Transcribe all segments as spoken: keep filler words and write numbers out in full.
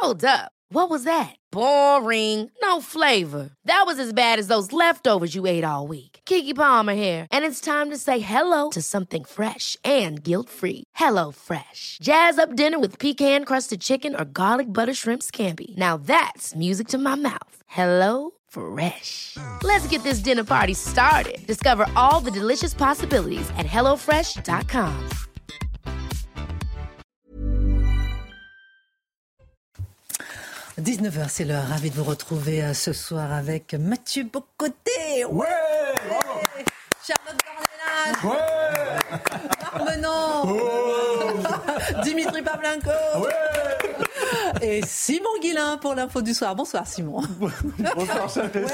Hold up. What was that? Boring. No flavor. That was as bad as those leftovers you ate all week. Keke Palmer here. And it's time to say hello to something fresh and guilt-free. Hello Fresh. Jazz up dinner with pecan-crusted chicken or garlic butter shrimp scampi. Now that's music to my mouth. Hello Fresh. Let's get this dinner party started. Discover all the delicious possibilities at hello fresh dot com. dix-neuf heures, c'est l'heure. Ravi de vous retrouver euh, ce soir avec Mathieu Bock-Côté. Ouais, ouais. Charlotte Dornelas. Ouais. Marc Menant. Oh. Dimitri Pavlenko. Ouais. Et Simon Guillain pour l'info du soir. Bonsoir Simon. Bonsoir Charlotte.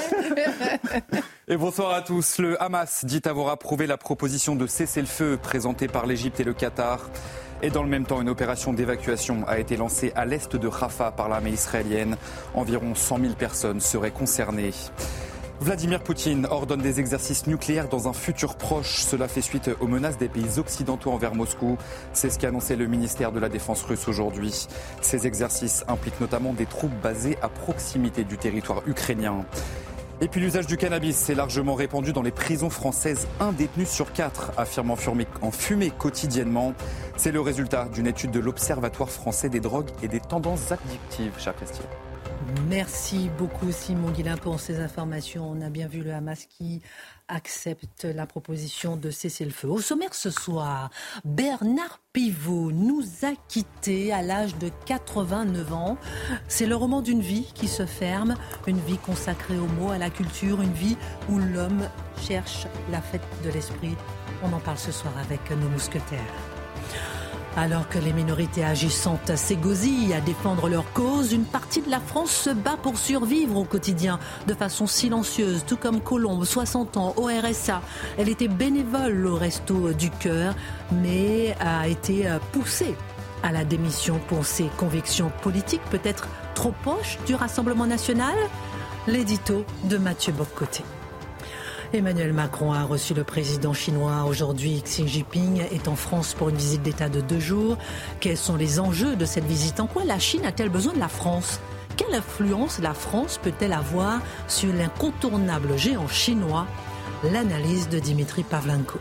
Et bonsoir à tous. Le Hamas dit avoir approuvé la proposition de cessez-le-feu présentée par l'Égypte et le Qatar. Et dans le même temps, une opération d'évacuation a été lancée à l'est de Rafah par l'armée israélienne. Environ cent mille personnes seraient concernées. Vladimir Poutine ordonne des exercices nucléaires dans un futur proche. Cela fait suite aux menaces des pays occidentaux envers Moscou. C'est ce qu'a annoncé le ministère de la Défense russe aujourd'hui. Ces exercices impliquent notamment des troupes basées à proximité du territoire ukrainien. Et puis l'usage du cannabis est largement répandu dans les prisons françaises. Un détenu sur quatre affirme en fumer, en fumer quotidiennement. C'est le résultat d'une étude de l'Observatoire français des drogues et des tendances addictives, cher Christian. Merci beaucoup Simon Guillain pour ces informations. On a bien vu le Hamas qui accepte la proposition de cessez-le-feu. Au sommaire ce soir, Bernard Pivot nous a quittés à l'âge de quatre-vingt-neuf ans. C'est le roman d'une vie qui se ferme, une vie consacrée aux mots, à la culture, une vie où l'homme cherche la fête de l'esprit. On en parle ce soir avec nos mousquetaires. Alors que les minorités agissantes s'égosillent à défendre leur cause, une partie de la France se bat pour survivre au quotidien de façon silencieuse, tout comme Colombe, soixante ans, au R S A. Elle était bénévole au Resto du Cœur, mais a été poussée à la démission pour ses convictions politiques, peut-être trop proches du Rassemblement national. L'édito de Mathieu Bock-Côté. Emmanuel Macron a reçu le président chinois. Aujourd'hui, Xi Jinping est en France pour une visite d'État de deux jours. Quels sont les enjeux de cette visite? En quoi la Chine a-t-elle besoin de la France? Quelle influence la France peut-elle avoir sur l'incontournable géant chinois? L'analyse de Dimitri Pavlenko.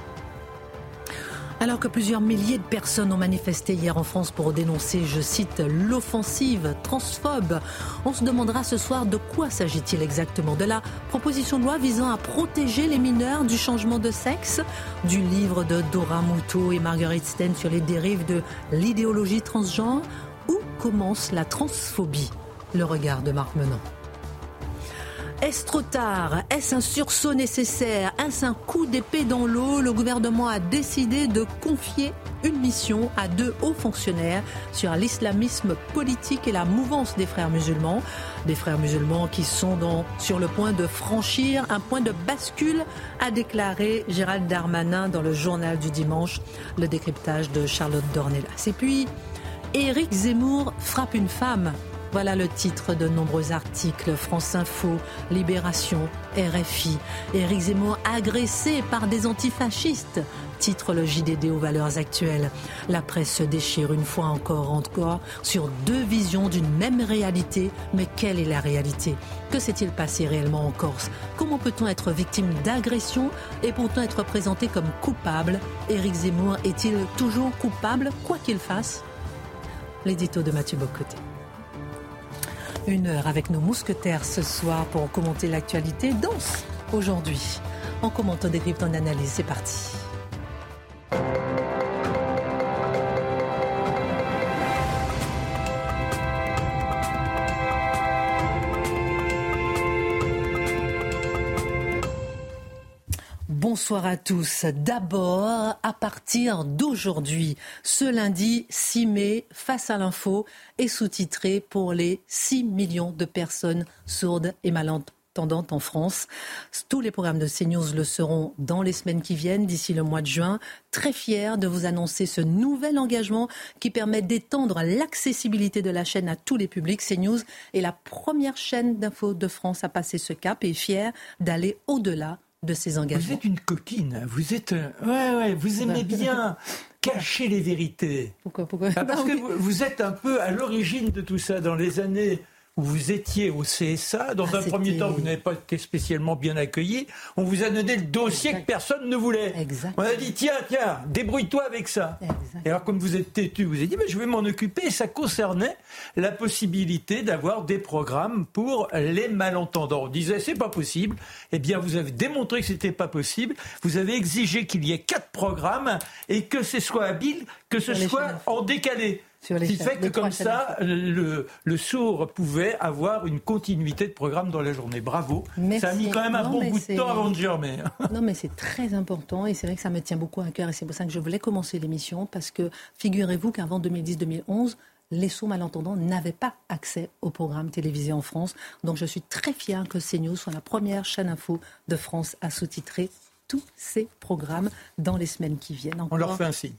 Alors que plusieurs milliers de personnes ont manifesté hier en France pour dénoncer, je cite, l'offensive transphobe, on se demandera ce soir de quoi s'agit-il exactement? De la proposition de loi visant à protéger les mineurs du changement de sexe, du livre de Dora Muto et Marguerite Sten sur les dérives de l'idéologie transgenre? Où commence la transphobie? Le regard de Marc Menant. Est-ce trop tard? Est-ce un sursaut nécessaire? Est-ce un coup d'épée dans l'eau? Le gouvernement a décidé de confier une mission à deux hauts fonctionnaires sur l'islamisme politique et la mouvance des frères musulmans. Des frères musulmans qui sont dans, sur le point de franchir un point de bascule, a déclaré Gérald Darmanin dans le journal du dimanche. Le décryptage de Charlotte Dornelas. Et puis, Éric Zemmour frappe une femme. Voilà le titre de nombreux articles, France Info, Libération, R F I. Éric Zemmour agressé par des antifascistes, titre le J D D aux valeurs actuelles. La presse se déchire une fois encore encore sur deux visions d'une même réalité. Mais quelle est la réalité? Que s'est-il passé réellement en Corse? Comment peut-on être victime d'agression et pourtant être présenté comme coupable? Éric Zemmour est-il toujours coupable, quoi qu'il fasse? L'édito de Mathieu Bock-Côté. Une heure avec nos mousquetaires ce soir pour commenter l'actualité danse aujourd'hui. En commentant, décrypte, en analyse, c'est parti. Bonsoir à tous. D'abord, à partir d'aujourd'hui, ce lundi six mai, Face à l'info est sous-titré pour les six millions de personnes sourdes et malentendantes en France. Tous les programmes de CNews le seront dans les semaines qui viennent, d'ici le mois de juin. Très fier de vous annoncer ce nouvel engagement qui permet d'étendre l'accessibilité de la chaîne à tous les publics. CNews est la première chaîne d'info de France à passer ce cap et est fier d'aller au-delà de ces engagements. Vous êtes une coquine, vous êtes, ouais, ouais, vous aimez bien cacher les vérités. Pourquoi, pourquoi ah, Parce non, que mais... vous, vous êtes un peu à l'origine de tout ça. Dans les années où vous étiez au C S A, dans ah, un c'était... premier temps, vous n'avez pas été spécialement bien accueilli. On vous a donné le dossier exact. Que personne ne voulait. Exactement. On a dit, tiens, tiens, débrouille-toi avec ça. Exactement. Et alors, comme vous êtes têtu, vous avez dit, mais je vais m'en occuper. Et ça concernait la possibilité d'avoir des programmes pour les malentendants. On disait, c'est pas possible. Eh bien, vous avez démontré que c'était pas possible. Vous avez exigé qu'il y ait quatre programmes et que ce soit habile, que ce soit en décalé. Ce qui fait que comme ça, le, le sourd pouvait avoir une continuité de programme dans la journée. Bravo. Merci. Ça a mis quand même un non, bon bout c'est... de temps avant de germer. Non, mais c'est très important et c'est vrai que ça me tient beaucoup à cœur et c'est pour ça que je voulais commencer l'émission parce que figurez-vous qu'avant deux mille dix deux mille onze, les sourds malentendants n'avaient pas accès aux programmes télévisés en France. Donc je suis très fière que CNews soit la première chaîne info de France à sous-titrer tous ces programmes dans les semaines qui viennent. Encore. On leur fait un signe.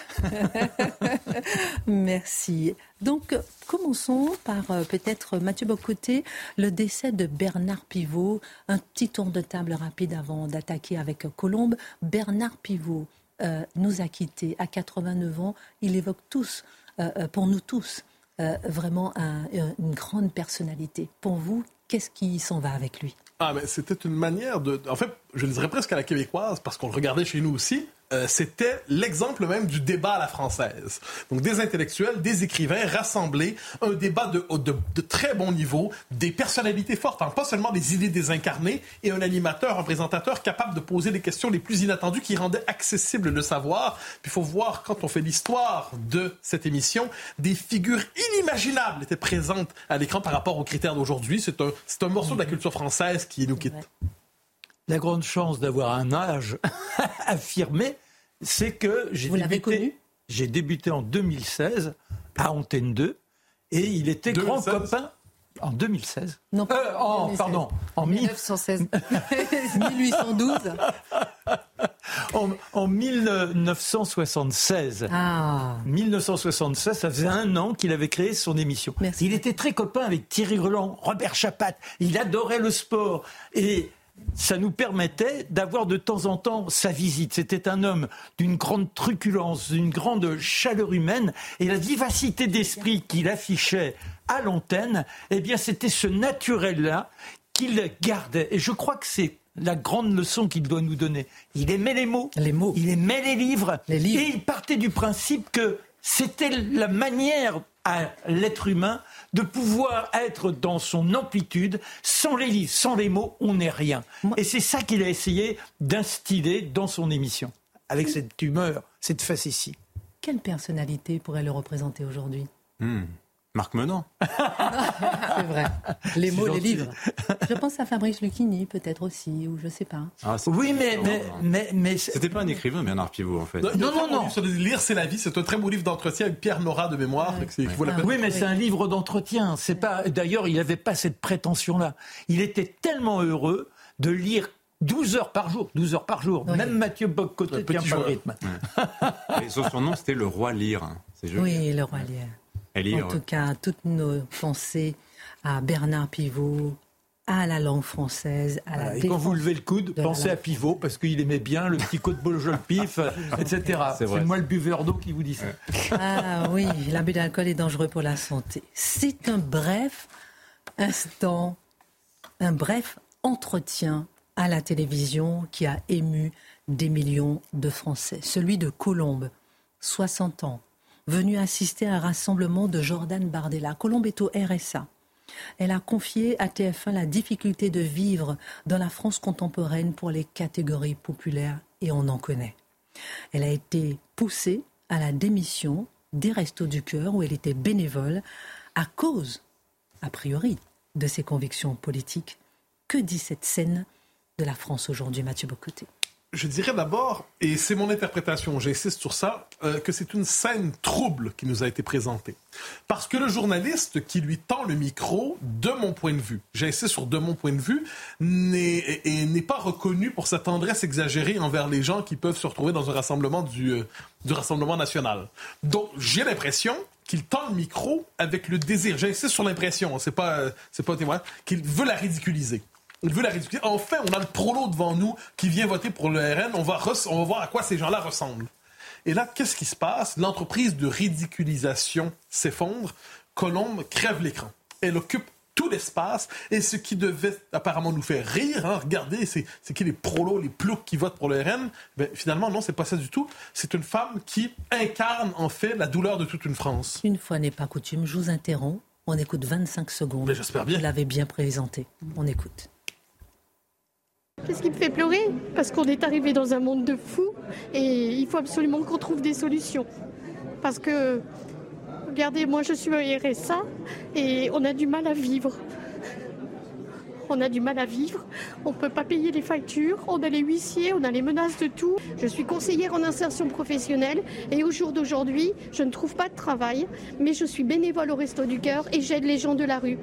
Merci. Donc, commençons par euh, peut-être Mathieu Bock-Côté, le décès de Bernard Pivot. Un petit tour de table rapide avant d'attaquer avec Colombe. Bernard Pivot euh, nous a quittés à quatre-vingt-neuf ans. Il évoque tous, euh, pour nous tous, euh, vraiment un, une grande personnalité. Pour vous, qu'est-ce qui s'en va avec lui ? Ah, mais c'était une manière de... En fait, je le dirais presque à la québécoise, parce qu'on le regardait chez nous aussi. Euh, c'était l'exemple même du débat à la française. Donc des intellectuels, des écrivains rassemblés, un débat de, de, de très bon niveau, des personnalités fortes, hein, pas seulement des idées désincarnées, et un animateur, un présentateur capable de poser les questions les plus inattendues qui rendaient accessible le savoir. Puis il faut voir, quand on fait l'histoire de cette émission, des figures inimaginables étaient présentes à l'écran par rapport aux critères d'aujourd'hui. C'est un, c'est un morceau de la culture française qui nous quitte. La grande chance d'avoir un âge affirmé, c'est que j'ai Vous débuté, l'avez connu ? j'ai débuté en deux mille seize à Antenne deux et il était deux mille seize grand copain en deux mille seize. Non, euh, en, deux mille seize. Pardon, en mille neuf cent seize. mille huit cent douze. En, en mille neuf cent soixante-seize. Ah. mille neuf cent soixante-seize, ça faisait un an qu'il avait créé son émission. Merci. Il était très copain avec Thierry Roland, Robert Chapat. Il adorait le sport et ça nous permettait d'avoir de temps en temps sa visite. C'était un homme d'une grande truculence, d'une grande chaleur humaine, et la vivacité d'esprit qu'il affichait à l'antenne, eh bien, c'était ce naturel-là qu'il gardait. Et je crois que c'est la grande leçon qu'il doit nous donner. Il aimait les mots, les mots. Il aimait les livres, les livres, et il partait du principe que c'était la manière à l'être humain de pouvoir être dans son amplitude. Sans les livres, sans les mots, on n'est rien. Moi... Et c'est ça qu'il a essayé d'instiller dans son émission, avec cette humeur, cette facétie. Quelle personnalité pourrait le représenter aujourd'hui ? mmh. Marc Menant. C'est vrai. Les c'est mots, gentil. Les livres. Je pense à Fabrice Lucchini, peut-être aussi, ou je ne sais pas. Ah, oui, mais, mais, mais, mais... C'était pas un écrivain, Bernard Pivot, en fait. Non, non, non. non. Sur Lire, c'est la vie. C'est un très beau livre d'entretien avec Pierre Nora de mémoire. Ouais. C'est, ouais. la Ah, oui, mais oui. c'est un livre d'entretien. C'est pas... D'ailleurs, il n'avait pas cette prétention-là. Il était tellement heureux de lire douze heures par jour. douze heures par jour. Oui. Même Mathieu Bock-Côté tient pas le rythme. Ouais. Et son surnom, c'était le roi Lire. C'est joli. Oui, le roi Lire. Lire, en tout ouais. cas, toutes nos pensées à Bernard Pivot, à la langue française, à voilà, la et quand vous levez le coude, pensez à Pivot, parce qu'il aimait bien le petit coup de bol pif, et cetera. C'est, c'est moi le buveur d'eau qui vous dit ça. Ouais. Ah oui, l'abus d'alcool est dangereux pour la santé. C'est un bref instant, un bref entretien à la télévision qui a ému des millions de Français. Celui de Colombe, soixante ans, venu assister à un rassemblement de Jordan Bardella. Colombe est au R S A. Elle a confié à T F un la difficulté de vivre dans la France contemporaine pour les catégories populaires, et on en connaît. Elle a été poussée à la démission des Restos du Cœur, où elle était bénévole, à cause, a priori, de ses convictions politiques. Que dit cette scène de la France aujourd'hui, Mathieu Bock-Côté ? Je dirais d'abord, et c'est mon interprétation, j'insiste sur ça, euh, que c'est une scène trouble qui nous a été présentée. Parce que le journaliste qui lui tend le micro, de mon point de vue, j'insiste sur de mon point de vue, n'est, et n'est pas reconnu pour sa tendresse exagérée envers les gens qui peuvent se retrouver dans un rassemblement du, euh, du Rassemblement national. Donc, j'ai l'impression qu'il tend le micro avec le désir, j'insiste sur l'impression, c'est pas, euh, c'est pas un témoin, qu'il veut la ridiculiser. Il veut la ridiculiser. Enfin, on a le prolo devant nous qui vient voter pour le R N. On va, re- on va voir à quoi ces gens-là ressemblent. Et là, qu'est-ce qui se passe? L'entreprise de ridiculisation s'effondre. Colombe crève l'écran. Elle occupe tout l'espace. Et ce qui devait apparemment nous faire rire, hein, regardez, c'est, c'est qui les prolos, les ploucs qui votent pour le R N? Ben, finalement, non, c'est pas ça du tout. C'est une femme qui incarne, en fait, la douleur de toute une France. Une fois n'est pas coutume, je vous interromps. On écoute vingt-cinq secondes. Mais j'espère bien. Vous l'avez bien présenté. On écoute. Qu'est-ce qui me fait pleurer? Parce qu'on est arrivé dans un monde de fous et il faut absolument qu'on trouve des solutions. Parce que, regardez, moi je suis au R S A et on a du mal à vivre. On a du mal à vivre, on ne peut pas payer les factures, on a les huissiers, on a les menaces de tout. Je suis conseillère en insertion professionnelle et au jour d'aujourd'hui, je ne trouve pas de travail, mais je suis bénévole au Resto du Cœur et j'aide les gens de la rue.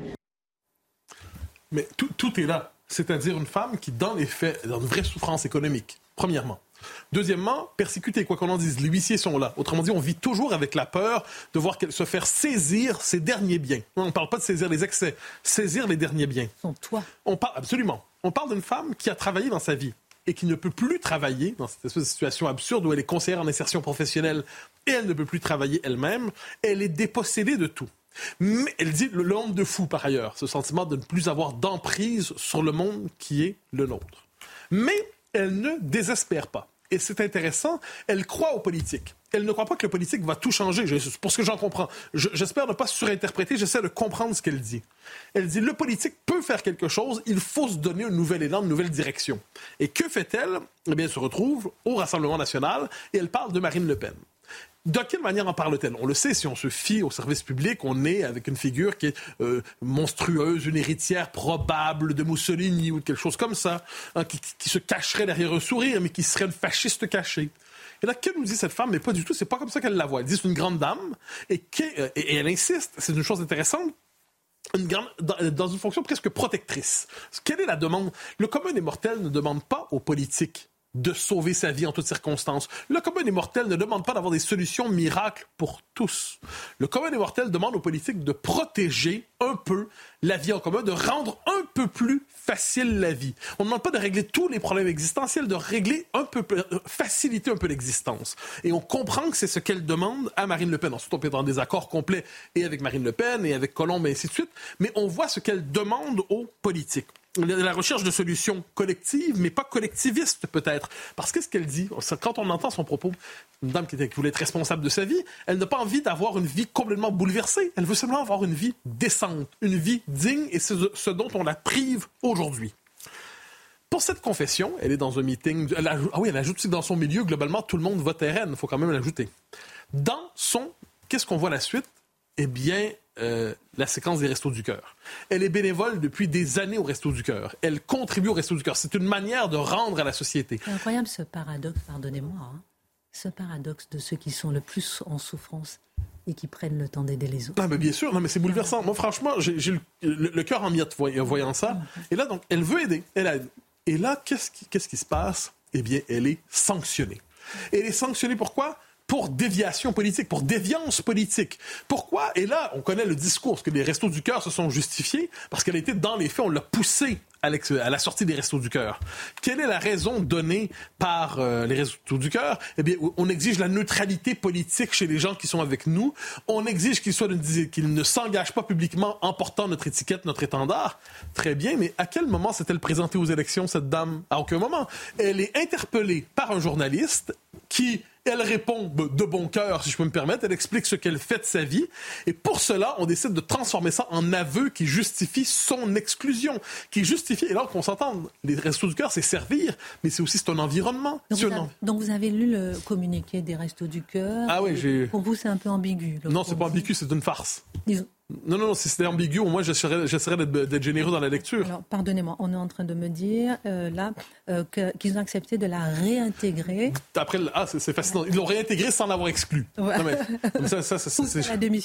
Mais tout, tout est là. C'est-à-dire une femme qui, dans les faits, est dans une vraie souffrance économique, premièrement. Deuxièmement, persécutée, quoi qu'on en dise, les huissiers sont là. Autrement dit, on vit toujours avec la peur de voir se faire saisir ses derniers biens. On ne parle pas de saisir les excès, saisir les derniers biens. Son toit. On parle, absolument. On parle d'une femme qui a travaillé dans sa vie et qui ne peut plus travailler dans cette espèce de situation absurde où elle est conseillère en insertion professionnelle et elle ne peut plus travailler elle-même. Elle est dépossédée de tout. Mais elle dit le monde de fou, par ailleurs, ce sentiment de ne plus avoir d'emprise sur le monde qui est le nôtre. Mais elle ne désespère pas. Et c'est intéressant, elle croit aux politiques. Elle ne croit pas que le politique va tout changer, je, pour ce que j'en comprends. Je, j'espère ne pas surinterpréter, j'essaie de comprendre ce qu'elle dit. Elle dit, le politique peut faire quelque chose, il faut se donner un nouvel élan, une nouvelle direction. Et que fait-elle? Eh bien, elle se retrouve au Rassemblement national et elle parle de Marine Le Pen. De quelle manière en parle-t-elle? On le sait, si on se fie au service public, on est avec une figure qui est euh, monstrueuse, une héritière probable de Mussolini ou de quelque chose comme ça, hein, qui, qui se cacherait derrière un sourire, mais qui serait une fasciste cachée. Et là, que nous dit cette femme? Mais pas du tout, c'est pas comme ça qu'elle la voit. Elle dit c'est une grande dame, et, et, et elle insiste, c'est une chose intéressante, une grande, dans, dans une fonction presque protectrice. Quelle est la demande? Le commun des mortels ne demande pas aux politiques de sauver sa vie en toutes circonstances. Le commun des mortels ne demande pas d'avoir des solutions miracles pour tous. Le commun des mortels demande aux politiques de protéger un peu la vie en commun, de rendre un peu plus facile la vie. On ne demande pas de régler tous les problèmes existentiels, de régler un peu, faciliter un peu l'existence. Et on comprend que c'est ce qu'elle demande à Marine Le Pen. Ensuite, on peut être en désaccord complet et avec Marine Le Pen et avec Colombe et ainsi de suite, mais on voit ce qu'elle demande aux politiques. La recherche de solutions collectives, mais pas collectivistes peut-être. Parce que ce qu'elle dit, quand on entend son propos, une dame qui, était, qui voulait être responsable de sa vie, elle n'a pas envie d'avoir une vie complètement bouleversée. Elle veut simplement avoir une vie décente, une vie digne, et c'est ce dont on la prive aujourd'hui. Pour cette confession, elle est dans un meeting... Elle ajoute, ah oui, elle ajoute que dans son milieu, globalement, tout le monde vote R N. Il faut quand même l'ajouter. Dans son... Qu'est-ce qu'on voit la suite? Eh bien... Euh, la séquence des Restos du Cœur. Elle est bénévole depuis des années au Restos du Cœur. Elle contribue au Restos du Cœur. C'est une manière de rendre à la société. C'est incroyable ce paradoxe, pardonnez-moi, hein, ce paradoxe de ceux qui sont le plus en souffrance et qui prennent le temps d'aider les autres. Non, mais bien sûr, non, mais c'est bouleversant. Moi, franchement, j'ai, j'ai le, le, le cœur en miettes voyant, voyant ça. Et là, donc, elle veut aider. Elle aide. Et là, qu'est-ce qui, qu'est-ce qui se passe? Eh bien, elle est sanctionnée. Elle est sanctionnée pourquoi? Pour déviation politique, pour déviance politique. Pourquoi? Et là, on connaît le discours, parce que les Restos du Cœur se sont justifiés, parce qu'elle était dans les faits, on l'a poussée à, à la sortie des Restos du Cœur. Quelle est la raison donnée par euh, les Restos du Cœur? Eh bien, on exige la neutralité politique chez les gens qui sont avec nous. On exige qu'ils, soient, qu'ils ne s'engagent pas publiquement en portant notre étiquette, notre étendard. Très bien, mais à quel moment s'est-elle présentée aux élections, cette dame? À aucun moment. Elle est interpellée par un journaliste qui... Elle répond de bon cœur, si je peux me permettre. Elle explique ce qu'elle fait de sa vie. Et pour cela, on décide de transformer ça en aveu qui justifie son exclusion, qui justifie... Et là, qu'on s'entende, les Restos du Cœur, c'est servir, mais c'est aussi c'est un environnement. Donc, c'est vous un... avez, donc vous avez lu le communiqué des Restos du Cœur. Ah oui, j'ai... Pour vous, c'est un peu ambigu. Non, c'est pas ambigu, c'est une farce. Disons... Non, non, non, si c'était ambigu, au moins j'essaierais, j'essaierais d'être, d'être généreux dans la lecture. Alors, pardonnez-moi, on est en train de me dire, euh, là, euh, que, qu'ils ont accepté de la réintégrer. Après, ah, c'est, c'est fascinant. Ils l'ont réintégrée sans l'avoir exclue. Ouais. Non, mais, ça, ça, ça, c'est, c'est... la démission.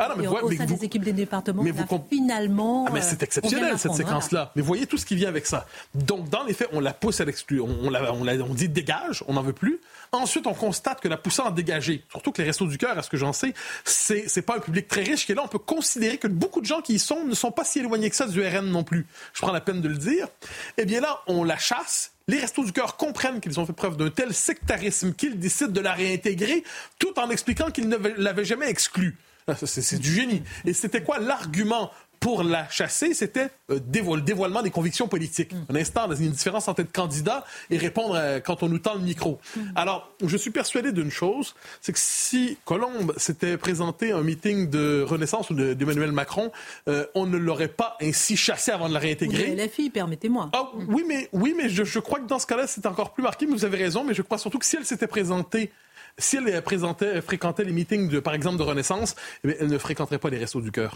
Ah non, mais Et vous, au mais sein vous, des équipes des départements, mais on vous a comp... finalement... Ah, mais c'est exceptionnel, cette séquence-là. Voilà. Mais voyez tout ce qui vient avec ça. Donc, dans les faits, on la pousse à l'exclure. On, on, la, on, la, on dit dégage, on n'en veut plus. Ensuite, on constate que la poussant à dégager, surtout que les Restos du Cœur, à ce que j'en sais, c'est, c'est pas un public très riche qui est là. On peut considérer que beaucoup de gens qui y sont ne sont pas si éloignés que ça du R N non plus. Je prends la peine de le dire. Eh bien là, on la chasse. Les Restos du Cœur comprennent qu'ils ont fait preuve d'un tel sectarisme qu'ils décident de la réintégrer tout en expliquant qu'ils ne l'avaient jamais exclue. C'est, c'est du génie. Et c'était quoi l'argument pour la chasser? C'était euh, dévoile, le dévoilement des convictions politiques. Mm. Un instant, il y a une différence entre être candidat et répondre euh, quand on nous tend le micro. Mm. Alors, je suis persuadé d'une chose, c'est que si Colombe s'était présenté à un meeting de Renaissance ou de, d'Emmanuel Macron, euh, on ne l'aurait pas ainsi chassé avant de la réintégrer. Ou de L F I, permettez-moi. Ah, mm. Oui, mais, oui, mais je, je crois que dans ce cas-là, c'est encore plus marqué, mais vous avez raison, mais je crois surtout que si elle s'était présentée Si elle présentait, fréquentait les meetings, de, par exemple, de Renaissance, eh bien, elle ne fréquenterait pas les Restos du Cœur.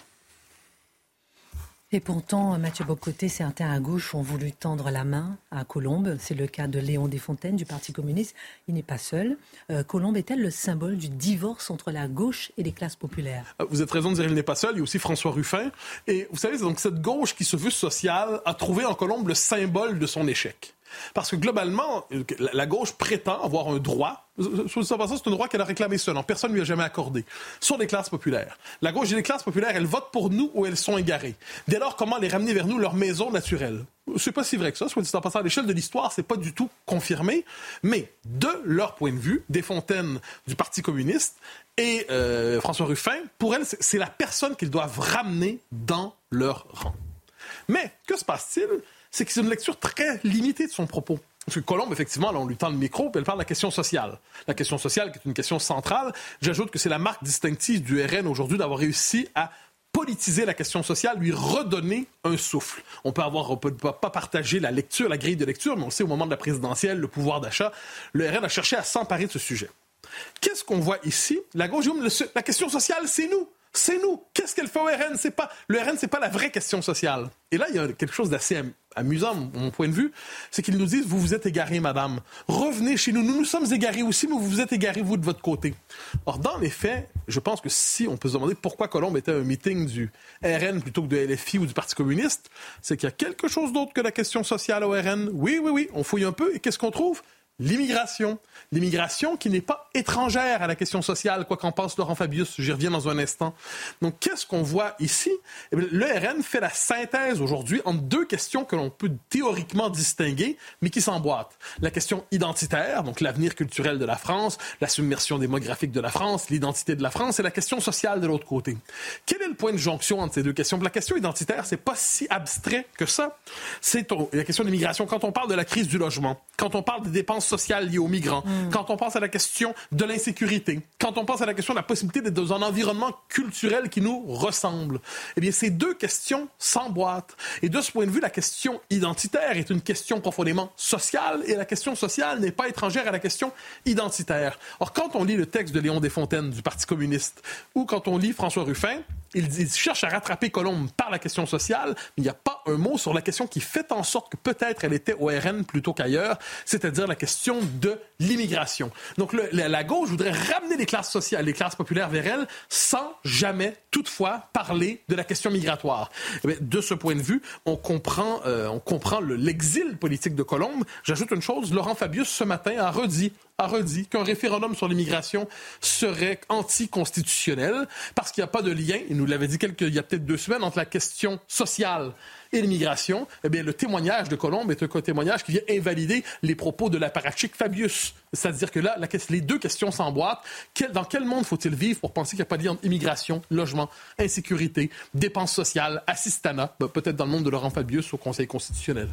Et pourtant, Mathieu Bock-Côté, certains à gauche ont voulu tendre la main à Colombe. C'est le cas de Léon Desfontaines du Parti communiste. Il n'est pas seul. Euh, Colombe est-elle le symbole du divorce entre la gauche et les classes populaires? Vous avez raison de dire qu'il n'est pas seul. Il y a aussi François Ruffin. Et vous savez, donc cette gauche qui se veut sociale a trouvé en Colombe le symbole de son échec. Parce que globalement, la gauche prétend avoir un droit, c'est un droit qu'elle a réclamé seule, personne ne lui a jamais accordé, sur les classes populaires. La gauche et les classes populaires, elles votent pour nous ou elles sont égarées. Dès lors, comment les ramener vers nous, leur maison naturelle? C'est pas si vrai que ça, soit dit en passant, à l'échelle de l'histoire, c'est pas du tout confirmé, mais de leur point de vue, Desfontaines du Parti communiste et euh, François Ruffin, pour elles, c'est, c'est la personne qu'ils doivent ramener dans leur rang. Mais, que se passe-t-il? C'est que c'est une lecture très limitée de son propos. Parce que Colombe, effectivement, là, on lui tend le micro, puis elle parle de la question sociale. La question sociale, qui est une question centrale. J'ajoute que c'est la marque distinctive du R N aujourd'hui d'avoir réussi à politiser la question sociale, lui redonner un souffle. On peut avoir, on peut pas partager la lecture, la grille de lecture, mais on sait au moment de la présidentielle, le pouvoir d'achat, le R N a cherché à s'emparer de ce sujet. Qu'est-ce qu'on voit ici? La gauche, la question sociale, c'est nous. C'est nous. Qu'est-ce qu'elle fait au R N? C'est pas, le R N, c'est pas la vraie question sociale. Et là, il y a quelque chose d'assez am- amusant, de mon point de vue, c'est qu'ils nous disent, vous vous êtes égarés, madame. Revenez chez nous. Nous nous sommes égarés aussi, mais vous vous êtes égarés, vous, de votre côté. Or, dans les faits, je pense que si on peut se demander pourquoi Colombe était à un meeting du R N plutôt que de L F I ou du Parti communiste, c'est qu'il y a quelque chose d'autre que la question sociale au R N. Oui, oui, oui, on fouille un peu. Et qu'est-ce qu'on trouve? L'immigration. L'immigration qui n'est pas étrangère à la question sociale, quoi qu'en pense Laurent Fabius. J'y reviens dans un instant. Donc, qu'est-ce qu'on voit ici? Eh bien, le R N fait la synthèse aujourd'hui entre deux questions que l'on peut théoriquement distinguer, mais qui s'emboîtent. La question identitaire, donc l'avenir culturel de la France, la submersion démographique de la France, l'identité de la France, et la question sociale de l'autre côté. Quel est le point de jonction entre ces deux questions? La question identitaire, c'est pas si abstrait que ça. C'est la question de l'immigration. Quand on parle de la crise du logement, quand on parle des dépenses sociales liées aux migrants, mmh. quand on pense à la question de l'insécurité, quand on pense à la question de la possibilité d'être dans un environnement culturel qui nous ressemble, eh bien, ces deux questions s'emboîtent. Et de ce point de vue, la question identitaire est une question profondément sociale et la question sociale n'est pas étrangère à la question identitaire. Or, quand on lit le texte de Léon Desfontaines du Parti communiste ou quand on lit François Ruffin, il, il cherche à rattraper Colombe par la question sociale, mais il n'y a pas un mot sur la question qui fait en sorte que peut-être elle était au R N plutôt qu'ailleurs, c'est-à-dire la question de l'immigration. Donc le, la, la gauche voudrait ramener les classes sociales, les classes populaires vers elle, sans jamais, toutefois, parler de la question migratoire. Eh bien, de ce point de vue, on comprend, euh, on comprend le, l'exil politique de Colombe. J'ajoute une chose, Laurent Fabius, ce matin, a redit a redit qu'un référendum sur l'immigration serait anticonstitutionnel parce qu'il n'y a pas de lien, il nous l'avait dit quelques, il y a peut-être deux semaines, entre la question sociale et l'immigration. Eh bien, le témoignage de Colombe est un témoignage qui vient invalider les propos de l'apparatchik Fabius. C'est-à-dire que là, la, les deux questions s'emboîtent. Quel, dans quel monde faut-il vivre pour penser qu'il n'y a pas de lien entre immigration, logement, insécurité, dépenses sociales, assistanat, ben, peut-être dans le monde de Laurent Fabius au Conseil constitutionnel.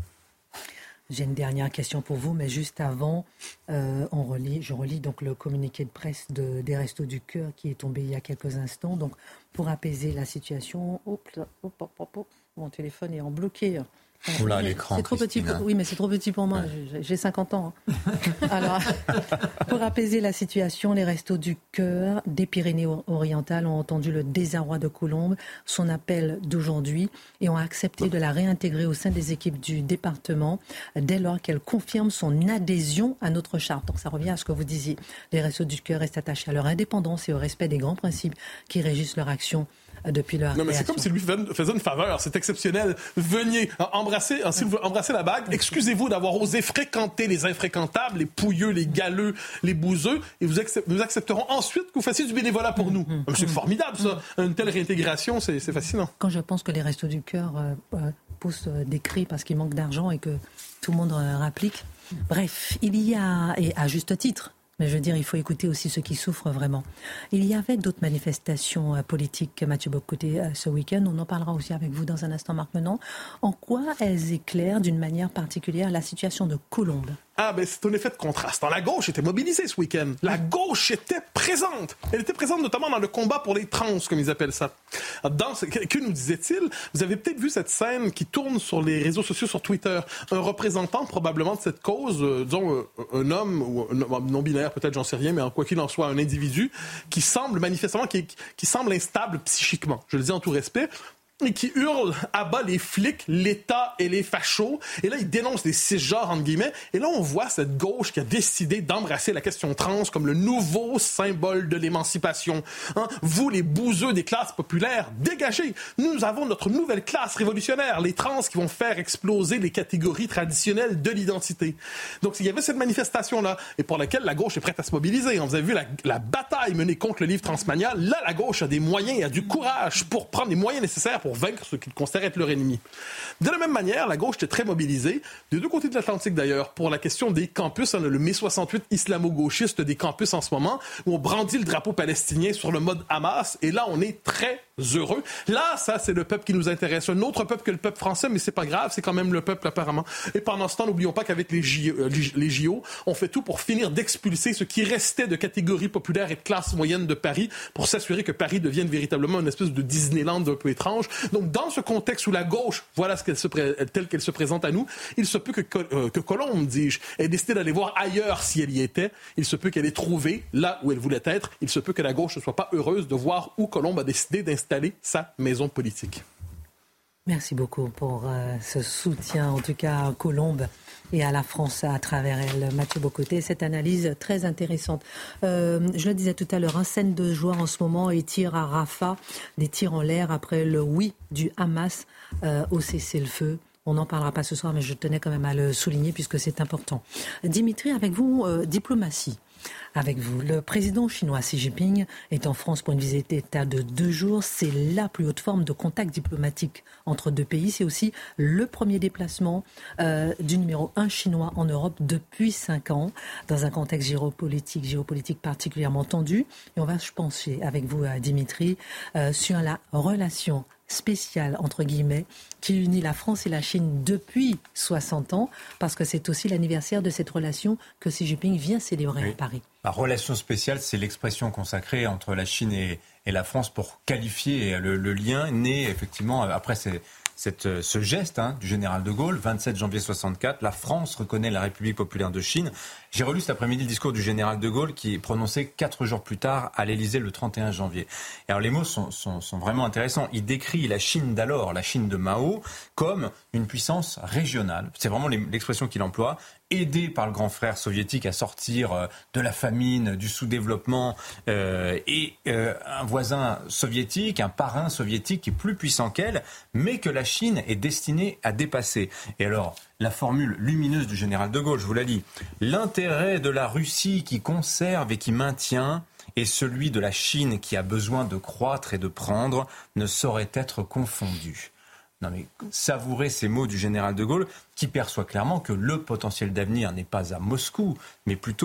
J'ai une dernière question pour vous, mais juste avant, euh, on relit, je relis donc le communiqué de presse de, des Restos du Cœur qui est tombé il y a quelques instants. Donc, pour apaiser la situation, hop, hop, hop, hop, mon téléphone est en bloqué. Oula, l'écran, c'est trop petit pour... Oui, mais c'est trop petit pour moi. Ouais. J'ai, j'ai cinquante ans. Hein. Alors, pour apaiser la situation, les Restos du Cœur des Pyrénées-Orientales ont entendu le désarroi de Colombe, son appel d'aujourd'hui, et ont accepté de la réintégrer au sein des équipes du département dès lors qu'elle confirme son adhésion à notre charte. Donc ça revient à ce que vous disiez. Les Restos du Cœur restent attachés à leur indépendance et au respect des grands principes qui régissent leur action depuis leur Non, mais création. c'est comme si lui faisait une faveur. C'est exceptionnel. Venez embrasser, s'il vous embrasser la bague. Excusez-vous d'avoir osé fréquenter les infréquentables, les pouilleux, les galeux, les bouseux, et vous accept, nous accepterons ensuite que vous fassiez du bénévolat pour nous. Mmh, c'est formidable, ça. Une telle réintégration, c'est, c'est fascinant. Quand je pense que les Restos du Cœur euh, euh, poussent euh, des cris parce qu'il manque d'argent et que tout le monde euh, rapplique. Bref, il y a, et à juste titre, mais je veux dire, il faut écouter aussi ceux qui souffrent vraiment. Il y avait d'autres manifestations euh, politiques, Mathieu Bock-Côté, euh, ce week-end. On en parlera aussi avec vous dans un instant, Marc Menon. En quoi elles éclairent d'une manière particulière la situation de Colombe? Ah, ben c'est un effet de contraste. La gauche était mobilisée ce week-end. La gauche était présente. Elle était présente notamment dans le combat pour les trans, comme ils appellent ça. Dans ce, que nous disait-il? Vous avez peut-être vu cette scène qui tourne sur les réseaux sociaux, sur Twitter. Un représentant probablement de cette cause, euh, disons euh, un homme ou un non-binaire, peut-être, j'en sais rien, mais en quoi qu'il en soit, un individu qui semble manifestement, qui, qui semble instable psychiquement. Je le dis en tout respect. Et qui hurle à bas les flics, l'État et les fachos. Et là, il dénonce les cisgenres, entre guillemets. Et là, on voit cette gauche qui a décidé d'embrasser la question trans comme le nouveau symbole de l'émancipation. Hein? Vous, les bouseux des classes populaires, dégagez! Nous avons notre nouvelle classe révolutionnaire, les trans qui vont faire exploser les catégories traditionnelles de l'identité. Donc, il y avait cette manifestation-là, et pour laquelle la gauche est prête à se mobiliser. Vous avez vu la, la bataille menée contre le livre transmania. Là, la gauche a des moyens et a du courage pour prendre les moyens nécessaires pour vaincre ceux qu'ils considèrent être leur ennemi. De la même manière, la gauche était très mobilisée, des deux côtés de l'Atlantique d'ailleurs, pour la question des campus. On a le mai soixante-huit islamo-gauchiste des campus en ce moment, où on brandit le drapeau palestinien sur le mode Hamas, et là, on est très heureux. Là, ça, c'est le peuple qui nous intéresse. Un autre peuple que le peuple français, mais c'est pas grave, c'est quand même le peuple apparemment. Et pendant ce temps, n'oublions pas qu'avec les J O, les J O, on fait tout pour finir d'expulser ce qui restait de catégories populaires et de classe moyenne de Paris, pour s'assurer que Paris devienne véritablement une espèce de Disneyland un peu étrange. Donc, dans ce contexte où la gauche, voilà ce qu'elle se pré... telle qu'elle se présente à nous, il se peut que, euh, que Colombe, dis-je, ait décidé d'aller voir ailleurs si elle y était. Il se peut qu'elle ait trouvé là où elle voulait être. Il se peut que la gauche ne soit pas heureuse de voir où Colombe a décidé d'installer sa maison politique. Merci beaucoup pour euh, ce soutien, en tout cas à Colombe et à la France à travers elle. Mathieu Bock-Côté, cette analyse très intéressante. Euh, je le disais tout à l'heure, un scène de joie en ce moment et tir à Rafah, des tirs en l'air après le oui du Hamas euh, au cessez-le-feu. On n'en parlera pas ce soir, mais je tenais quand même à le souligner puisque c'est important. Dimitri, avec vous, euh, diplomatie. Avec vous, le président chinois Xi Jinping est en France pour une visite d'État de deux jours. C'est la plus haute forme de contact diplomatique entre deux pays. C'est aussi le premier déplacement euh, du numéro un chinois en Europe depuis cinq ans, dans un contexte géopolitique, géopolitique particulièrement tendu. Et on va se pencher avec vous, Dimitri, euh, sur la relation spéciale, entre guillemets, qui unit la France et la Chine depuis soixante ans, parce que c'est aussi l'anniversaire de cette relation que Xi Jinping vient célébrer oui. à Paris. La relation spéciale, c'est l'expression consacrée entre la Chine et, et la France pour qualifier le, le lien né effectivement après ces... Cette, ce geste hein, du général de Gaulle, vingt-sept janvier soixante-quatre, la France reconnaît la République populaire de Chine. J'ai relu cet après-midi le discours du général de Gaulle qui est prononcé quatre jours plus tard à l'Élysée le trente et un janvier. Et alors les mots sont, sont, sont vraiment intéressants. Il décrit la Chine d'alors, la Chine de Mao, comme une puissance régionale. C'est vraiment l'expression qu'il emploie. Aidé par le grand frère soviétique à sortir de la famine, du sous-développement, euh, et euh, un voisin soviétique, un parrain soviétique qui est plus puissant qu'elle, mais que la Chine est destinée à dépasser. Et alors, la formule lumineuse du général de Gaulle, je vous la lis. L'intérêt de la Russie qui conserve et qui maintient et celui de la Chine qui a besoin de croître et de prendre ne saurait être confondu. Non mais savourez ces mots du général de Gaulle qui perçoit clairement que le potentiel d'avenir n'est pas à Moscou, mais plutôt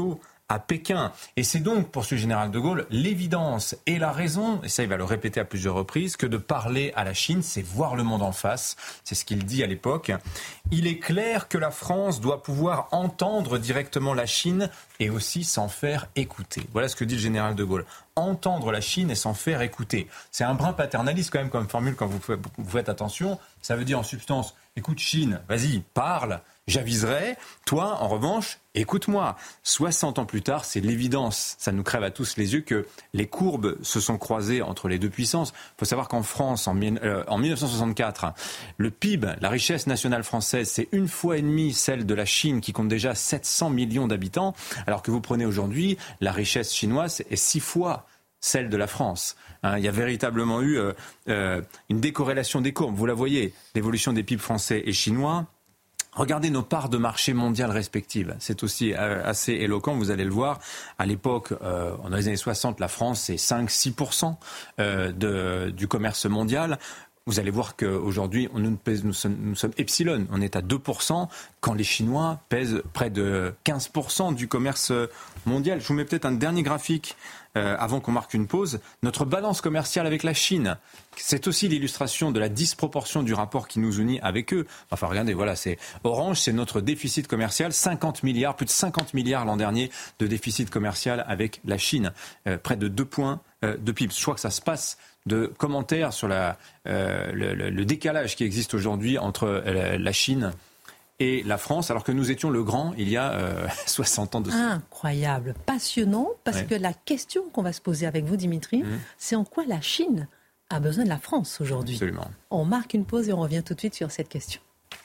à Pékin. Et c'est donc, pour ce général de Gaulle, l'évidence et la raison, et ça il va le répéter à plusieurs reprises, que de parler à la Chine, c'est voir le monde en face. C'est ce qu'il dit à l'époque. Il est clair que la France doit pouvoir entendre directement la Chine et aussi s'en faire écouter. Voilà ce que dit le général de Gaulle. Entendre la Chine et s'en faire écouter. C'est un brin paternaliste quand même comme formule quand vous faites, vous faites attention. Ça veut dire en substance, écoute Chine, vas-y, parle, j'aviserai. Toi, en revanche, écoute-moi. soixante ans plus tard, c'est l'évidence. Ça nous crève à tous les yeux que les courbes se sont croisées entre les deux puissances. Il faut savoir qu'en France, en, euh, en dix-neuf cent soixante-quatre, le P I B, la richesse nationale française, c'est une fois et demie celle de la Chine qui compte déjà sept cents millions d'habitants. Alors que vous prenez aujourd'hui, la richesse chinoise est six fois celle de la France. Hein, il y a véritablement eu euh, euh, une décorrélation des courbes. Vous la voyez, l'évolution des P I B français et chinois. Regardez nos parts de marché mondiales respectives. C'est aussi euh, assez éloquent, vous allez le voir. À l'époque, euh, dans les années soixante, la France, c'est cinq à six pour cent euh, de, du commerce mondial. Vous allez voir qu'aujourd'hui, nous, nous, sommes, nous sommes epsilon, on est à deux pour cent, quand les Chinois pèsent près de quinze pour cent du commerce mondial. Je vous mets peut-être un dernier graphique euh, avant qu'on marque une pause. Notre balance commerciale avec la Chine, c'est aussi l'illustration de la disproportion du rapport qui nous unit avec eux. Enfin, regardez, voilà, c'est orange, c'est notre déficit commercial, cinquante milliards, plus de cinquante milliards l'an dernier de déficit commercial avec la Chine, euh, près de deux points euh, de P I B. Je crois que ça se passe de commentaires sur la, euh, le, le, le décalage qui existe aujourd'hui entre euh, la Chine et la France, alors que nous étions le grand il y a euh, soixante ans de ça. Incroyable, passionnant, parce ouais. que la question qu'on va se poser avec vous, Dimitri, mmh. c'est en quoi la Chine a besoin de la France aujourd'hui. Absolument. On marque une pause et on revient tout de suite sur cette question.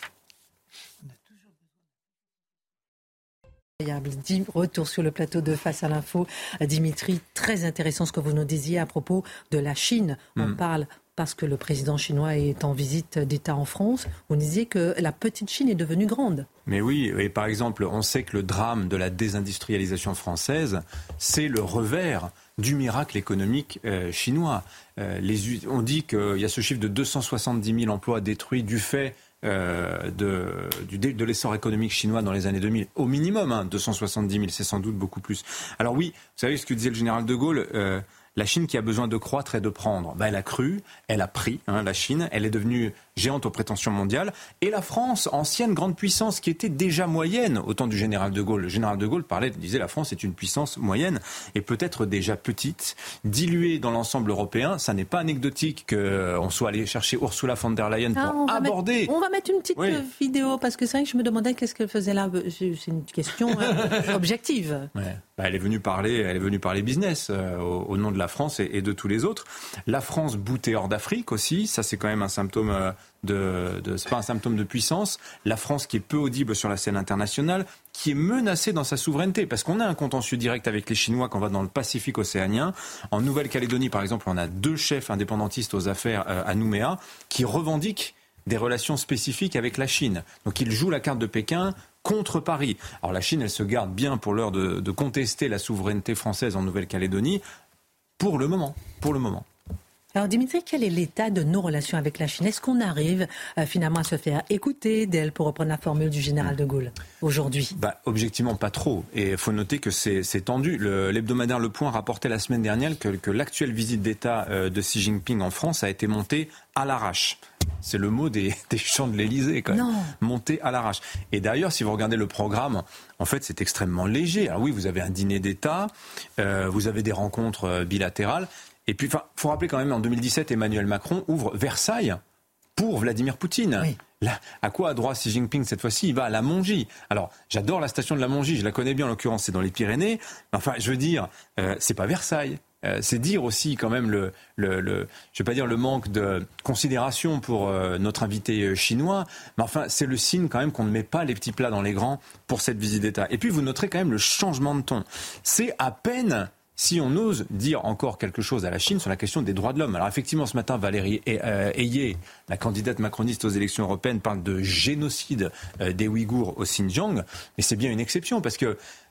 Retour sur le plateau de Face à l'info. Dimitri, très intéressant ce que vous nous disiez à propos de la Chine. On mmh. parle parce que le président chinois est en visite d'État en France. Vous nous disiez que la petite Chine est devenue grande. Mais oui, et par exemple, on sait que le drame de la désindustrialisation française, c'est le revers du miracle économique euh, chinois. Euh, les, on dit qu'il y a ce chiffre de deux cent soixante-dix mille emplois détruits du fait Euh, de, du, de l'essor économique chinois dans les années deux mille, au minimum, hein, deux cent soixante-dix mille, c'est sans doute beaucoup plus. Alors oui, vous savez ce que disait le général de Gaulle, euh, la Chine qui a besoin de croître et de prendre, ben, elle a cru, elle a pris, hein, la Chine, elle est devenue géante aux prétentions mondiales, et la France, ancienne grande puissance qui était déjà moyenne au temps du général de Gaulle. Le général de Gaulle parlait, disait la France est une puissance moyenne et peut-être déjà petite, diluée dans l'ensemble européen. Ça n'est pas anecdotique qu'on soit allé chercher Ursula von der Leyen pour ah, on aborder. Mettre, on va mettre une petite oui. vidéo parce que c'est vrai que je me demandais qu'est-ce qu'elle faisait là. C'est une question euh, objective. Ouais. Bah, elle est venue parler, elle est venue parler business euh, au, au nom de la France et, et de tous les autres. La France boutée hors d'Afrique aussi, ça c'est quand même un symptôme. Euh, De, de, c'est pas un symptôme de puissance. La France qui est peu audible sur la scène internationale, qui est menacée dans sa souveraineté, parce qu'on a un contentieux direct avec les Chinois quand on va dans le Pacifique océanien. En Nouvelle-Calédonie, par exemple, on a deux chefs indépendantistes aux affaires euh, à Nouméa qui revendiquent des relations spécifiques avec la Chine. Donc ils jouent la carte de Pékin contre Paris. Alors la Chine, elle se garde bien pour l'heure de, de contester la souveraineté française en Nouvelle-Calédonie, pour le moment. Pour le moment. Alors Dimitri, quel est l'état de nos relations avec la Chine ? Est-ce qu'on arrive euh, finalement à se faire écouter d'elle, pour reprendre la formule du général de Gaulle, aujourd'hui ? Bah, objectivement, pas trop. Et il faut noter que c'est, c'est tendu. Le, l'hebdomadaire Le Point rapportait la semaine dernière que, que l'actuelle visite d'État euh, de Xi Jinping en France a été montée à l'arrache. C'est le mot des, des chants de l'Élysée, quand même. Non. Montée à l'arrache. Et d'ailleurs, si vous regardez le programme, en fait, c'est extrêmement léger. Alors oui, vous avez un dîner d'État, euh, vous avez des rencontres euh, bilatérales. Et puis, il faut rappeler quand même, en deux mille dix-sept, Emmanuel Macron ouvre Versailles pour Vladimir Poutine. Oui. Là, à quoi a droit Xi Jinping cette fois-ci ? Il va à la Mongie. Alors, j'adore la station de la Mongie, je la connais bien en l'occurrence, c'est dans les Pyrénées. Enfin, je veux dire, euh, c'est pas Versailles. Euh, c'est dire aussi quand même le, le, le, je vais pas dire le manque de considération pour euh, notre invité chinois, mais enfin c'est le signe quand même qu'on ne met pas les petits plats dans les grands pour cette visite d'État. Et puis vous noterez quand même le changement de ton. C'est à peine si on ose dire encore quelque chose à la Chine sur la question des droits de l'homme. Alors effectivement, ce matin, Valérie Ayé, la candidate macroniste aux élections européennes, parle de génocide des Ouïghours au Xinjiang, mais c'est bien une exception parce que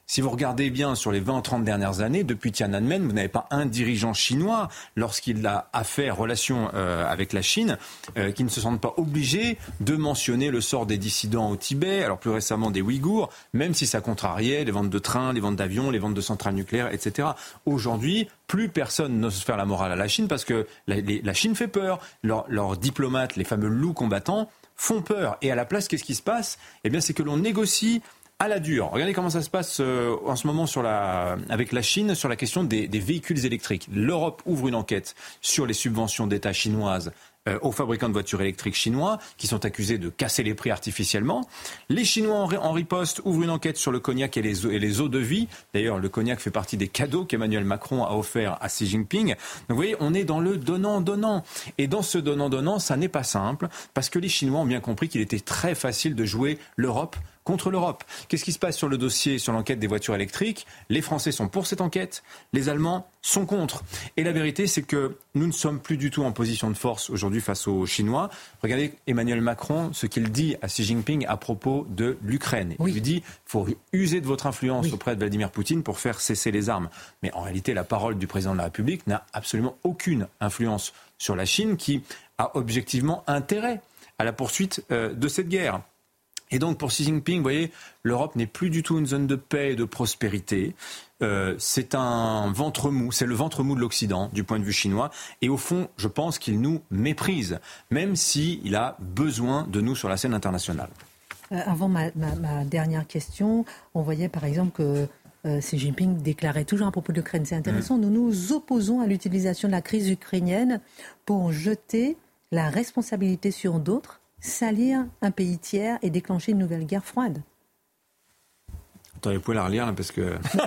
Si vous regardez bien sur les vingt trente dernières années, depuis Tiananmen, vous n'avez pas un dirigeant chinois, lorsqu'il a affaire, relation euh, avec la Chine, euh, qui ne se sente pas obligé de mentionner le sort des dissidents au Tibet, alors plus récemment des Ouïghours, même si ça contrariait les ventes de trains, les ventes d'avions, les ventes de centrales nucléaires, et cetera. Aujourd'hui, plus personne n'ose faire la morale à la Chine parce que la, les, la Chine fait peur. Leurs, leurs diplomates, les fameux loups combattants, font peur. Et à la place, qu'est-ce qui se passe ? Eh bien, c'est que l'on négocie à la dure. Regardez comment ça se passe euh, en ce moment sur la, avec la Chine sur la question des, des véhicules électriques. L'Europe ouvre une enquête sur les subventions d'État chinoises euh, aux fabricants de voitures électriques chinois qui sont accusés de casser les prix artificiellement. Les Chinois en, en riposte ouvrent une enquête sur le cognac et les, et les eaux de vie. D'ailleurs, le cognac fait partie des cadeaux qu'Emmanuel Macron a offerts à Xi Jinping. Donc vous voyez, on est dans le donnant-donnant. Et dans ce donnant-donnant, ça n'est pas simple parce que les Chinois ont bien compris qu'il était très facile de jouer l'Europe contre l'Europe. Qu'est-ce qui se passe sur le dossier, sur l'enquête des voitures électriques ? Les Français sont pour cette enquête, les Allemands sont contre. Et la vérité, c'est que nous ne sommes plus du tout en position de force aujourd'hui face aux Chinois. Regardez Emmanuel Macron, ce qu'il dit à Xi Jinping à propos de l'Ukraine. Oui. Il lui dit qu'il faut user de votre influence oui. auprès de Vladimir Poutine pour faire cesser les armes. Mais en réalité, la parole du président de la République n'a absolument aucune influence sur la Chine qui a objectivement intérêt à la poursuite euh, de cette guerre. Et donc pour Xi Jinping, vous voyez, l'Europe n'est plus du tout une zone de paix et de prospérité. Euh, c'est un ventre mou, c'est le ventre mou de l'Occident du point de vue chinois. Et au fond, je pense qu'il nous méprise, même s'il a besoin de nous sur la scène internationale. Euh, avant ma, ma, ma dernière question, on voyait par exemple que euh, Xi Jinping déclarait toujours à propos de l'Ukraine, c'est intéressant, mmh. nous nous opposons à l'utilisation de la crise ukrainienne pour jeter la responsabilité sur d'autres, salir un pays tiers et déclencher une nouvelle guerre froide. Attendez, vous pouvez la relire là, parce que...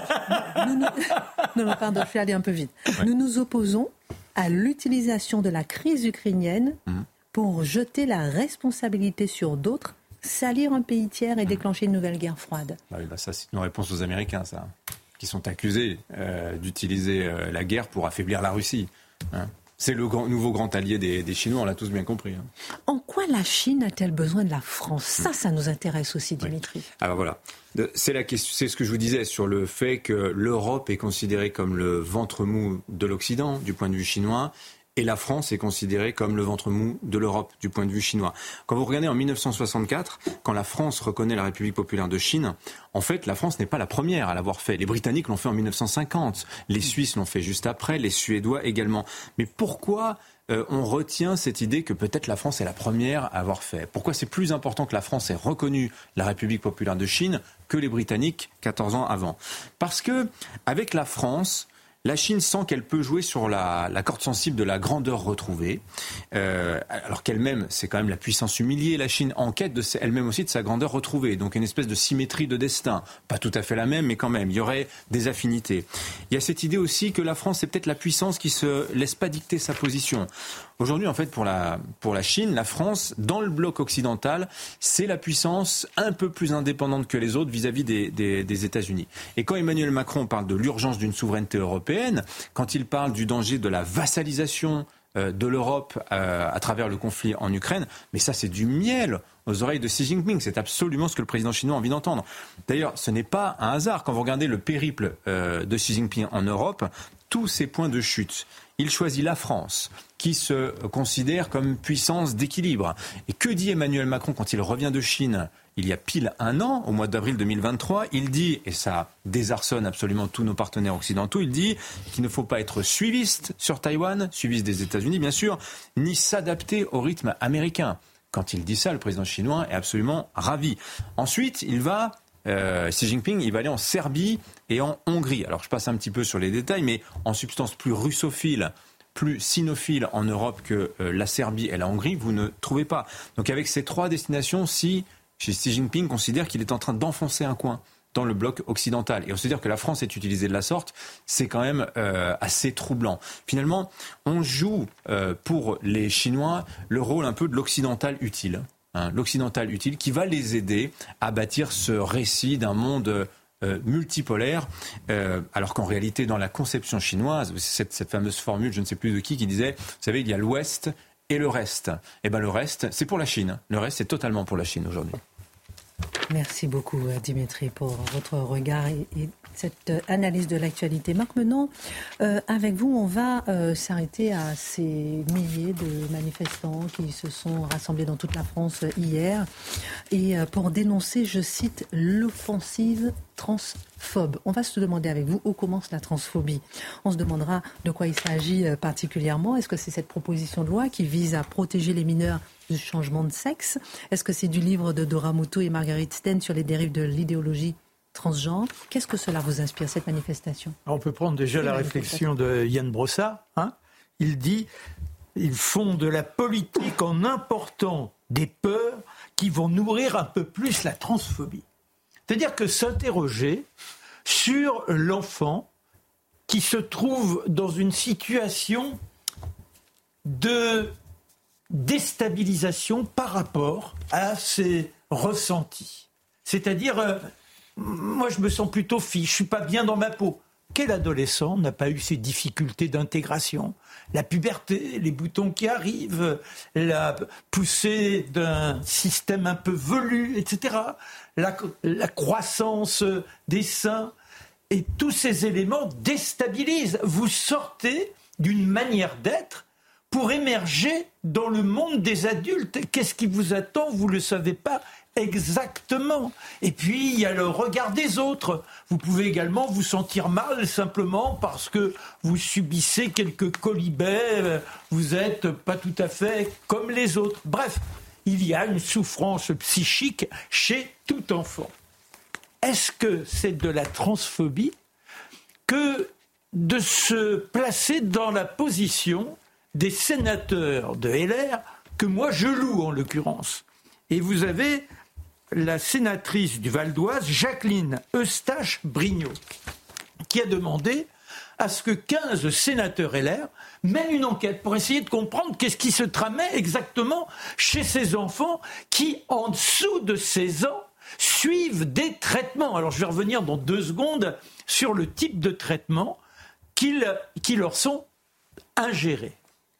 nous, nous, non, non, pardon, je suis allée un peu vite. Ouais. Nous nous opposons à l'utilisation de la crise ukrainienne mmh. pour jeter la responsabilité sur d'autres, salir un pays tiers et mmh. déclencher une nouvelle guerre froide. Bah oui, bah ça, c'est une réponse aux Américains, ça, qui sont accusés euh, d'utiliser euh, la guerre pour affaiblir la Russie. Hein. C'est le grand, nouveau grand allié des, des Chinois, on l'a tous bien compris. Hein. En quoi la Chine a-t-elle besoin de la France ? Ça, ça nous intéresse aussi, Dimitri. Oui. Alors voilà, c'est, la question, c'est ce que je vous disais sur le fait que l'Europe est considérée comme le ventre mou de l'Occident, du point de vue chinois, et la France est considérée comme le ventre mou de l'Europe, du point de vue chinois. Quand vous regardez en dix-neuf cent soixante-quatre, quand la France reconnaît la République populaire de Chine, en fait, la France n'est pas la première à l'avoir fait. Les Britanniques l'ont fait en dix-neuf cent cinquante, les Suisses l'ont fait juste après, les Suédois également. Mais pourquoi euh, on retient cette idée que peut-être la France est la première à avoir fait ? Pourquoi c'est plus important que la France ait reconnu la République populaire de Chine que les Britanniques quatorze ans avant ? Parce que avec la France, la Chine sent qu'elle peut jouer sur la, la corde sensible de la grandeur retrouvée, euh, alors qu'elle-même, c'est quand même la puissance humiliée. La Chine en quête de, elle-même aussi de sa grandeur retrouvée, donc une espèce de symétrie de destin. Pas tout à fait la même, mais quand même, il y aurait des affinités. Il y a cette idée aussi que la France, c'est peut-être la puissance qui se laisse pas dicter sa position. Aujourd'hui, en fait, pour la, pour la Chine, la France, dans le bloc occidental, c'est la puissance un peu plus indépendante que les autres vis-à-vis des, des, des États-Unis. Et quand Emmanuel Macron parle de l'urgence d'une souveraineté européenne, quand il parle du danger de la vassalisation euh, de l'Europe euh, à travers le conflit en Ukraine, mais ça, c'est du miel aux oreilles de Xi Jinping. C'est absolument ce que le président chinois a envie d'entendre. D'ailleurs, ce n'est pas un hasard. Quand vous regardez le périple euh, de Xi Jinping en Europe, tous ces points de chute, il choisit la France, qui se considère comme puissance d'équilibre. Et que dit Emmanuel Macron quand il revient de Chine il y a pile un an, au mois d'avril deux mille vingt-trois, il dit, et ça désarçonne absolument tous nos partenaires occidentaux, il dit qu'il ne faut pas être suiviste sur Taïwan, suiviste des États-Unis bien sûr, ni s'adapter au rythme américain. Quand il dit ça, le président chinois est absolument ravi. Ensuite, il va... Euh, Xi Jinping, il va aller en Serbie et en Hongrie. Alors je passe un petit peu sur les détails, mais en substance plus russophile, plus sinophile en Europe que euh, la Serbie et la Hongrie, vous ne trouvez pas. Donc avec ces trois destinations, si Xi Jinping considère qu'il est en train d'enfoncer un coin dans le bloc occidental, et on se dire que la France est utilisée de la sorte, c'est quand même euh, assez troublant. Finalement, on joue euh, pour les Chinois le rôle un peu de l'occidental utile. Hein, l'occidental utile qui va les aider à bâtir ce récit d'un monde euh, multipolaire, euh, alors qu'en réalité, dans la conception chinoise, cette, cette fameuse formule, je ne sais plus de qui, qui disait, vous savez, il y a l'Ouest et le reste. Et bien le reste, c'est pour la Chine. Le reste, c'est totalement pour la Chine aujourd'hui. Merci beaucoup, Dimitri, pour votre regard et, et cette analyse de l'actualité. Marc, maintenant, euh, avec vous, on va euh, s'arrêter à ces milliers de manifestants qui se sont rassemblés dans toute la France hier et euh, pour dénoncer, je cite, l'offensive transphobe. On va se demander avec vous où commence la transphobie. On se demandera de quoi il s'agit particulièrement. Est-ce que c'est cette proposition de loi qui vise à protéger les mineurs du changement de sexe? Est-ce que c'est du livre de Dora Muto et Marguerite Sten sur les dérives de l'idéologie transgenre? Qu'est-ce que cela vous inspire, cette manifestation? On peut prendre déjà la réflexion de Yann Brossard. Hein. Il dit ils font de la politique en important des peurs qui vont nourrir un peu plus la transphobie. C'est-à-dire que s'interroger sur l'enfant qui se trouve dans une situation de déstabilisation par rapport à ses ressentis. C'est-à-dire, euh, moi je me sens plutôt fille, je ne suis pas bien dans ma peau. Quel adolescent n'a pas eu ces difficultés d'intégration ? La puberté, les boutons qui arrivent, la poussée d'un système un peu velu, et cetera. La, la croissance des seins. Et tous ces éléments déstabilisent. Vous sortez d'une manière d'être pour émerger dans le monde des adultes. Qu'est-ce qui vous attend ? Vous ne le savez pas exactement. Et puis, il y a le regard des autres. Vous pouvez également vous sentir mal simplement parce que vous subissez quelques colibets, vous n'êtes pas tout à fait comme les autres. Bref, il y a une souffrance psychique chez tout enfant. Est-ce que c'est de la transphobie que de se placer dans la position des sénateurs de L R, que moi je loue en l'occurrence? Et vous avez la sénatrice du Val d'Oise, Jacqueline Eustache-Brignot, qui a demandé à ce que quinze sénateurs L R mènent une enquête pour essayer de comprendre qu'est-ce qui se tramait exactement chez ces enfants qui, en dessous de seize ans, suivent des traitements. Alors je vais revenir dans deux secondes sur le type de traitement qu'ils, qui leur sont ingérés.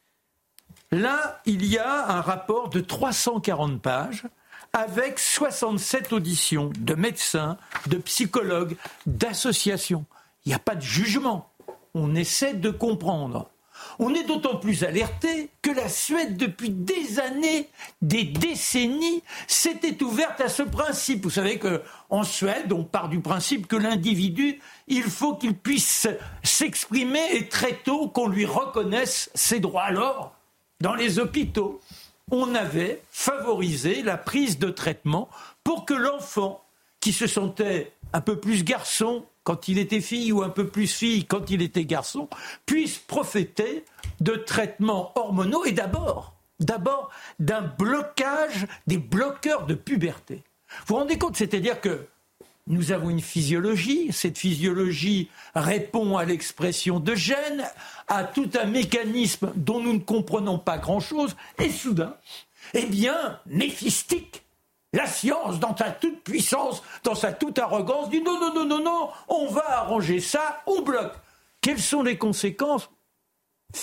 Là, il y a un rapport de trois cent quarante pages avec soixante-sept auditions de médecins, de psychologues, d'associations. Il n'y a pas de jugement. On essaie de comprendre. On est d'autant plus alerté que la Suède, depuis des années, des décennies, s'était ouverte à ce principe. Vous savez qu'en Suède, on part du principe que l'individu, il faut qu'il puisse s'exprimer et très tôt qu'on lui reconnaisse ses droits. Alors, dans les hôpitaux, on avait favorisé la prise de traitement pour que l'enfant, qui se sentait un peu plus garçon quand il était fille ou un peu plus fille quand il était garçon, puisse profiter de traitements hormonaux et d'abord, d'abord d'un blocage, des bloqueurs de puberté. Vous vous rendez compte, c'est-à-dire que nous avons une physiologie, cette physiologie répond à l'expression de gènes, à tout un mécanisme dont nous ne comprenons pas grand-chose, et soudain, eh bien, méphistique, la science, dans sa toute puissance, dans sa toute arrogance, dit non, non, non, non, non, on va arranger ça, on bloque. Quelles sont les conséquences physiologiques ?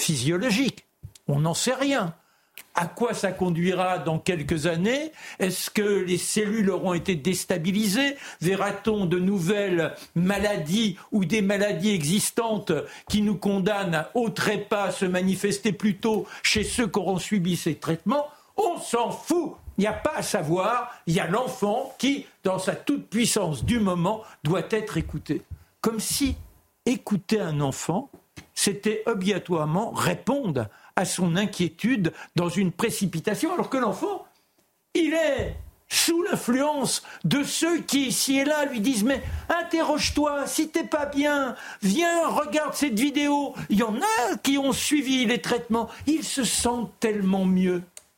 On n'en sait rien. À quoi ça conduira dans quelques années ? Est-ce que les cellules auront été déstabilisées ? Verra-t-on de nouvelles maladies ou des maladies existantes qui nous condamnent au trépas à se manifester plus tôt chez ceux qui auront subi ces traitements ? On s'en fout. Il n'y a pas à savoir. Il y a l'enfant qui, dans sa toute puissance du moment, doit être écouté. Comme si écouter un enfant, c'était obligatoirement répondre à son inquiétude dans une précipitation, alors que l'enfant, il est sous l'influence de ceux qui, ici et là, lui disent « Mais interroge-toi, si t'es pas bien, viens, regarde cette vidéo. » Il y en a qui ont suivi les traitements, ils se sentent tellement mieux.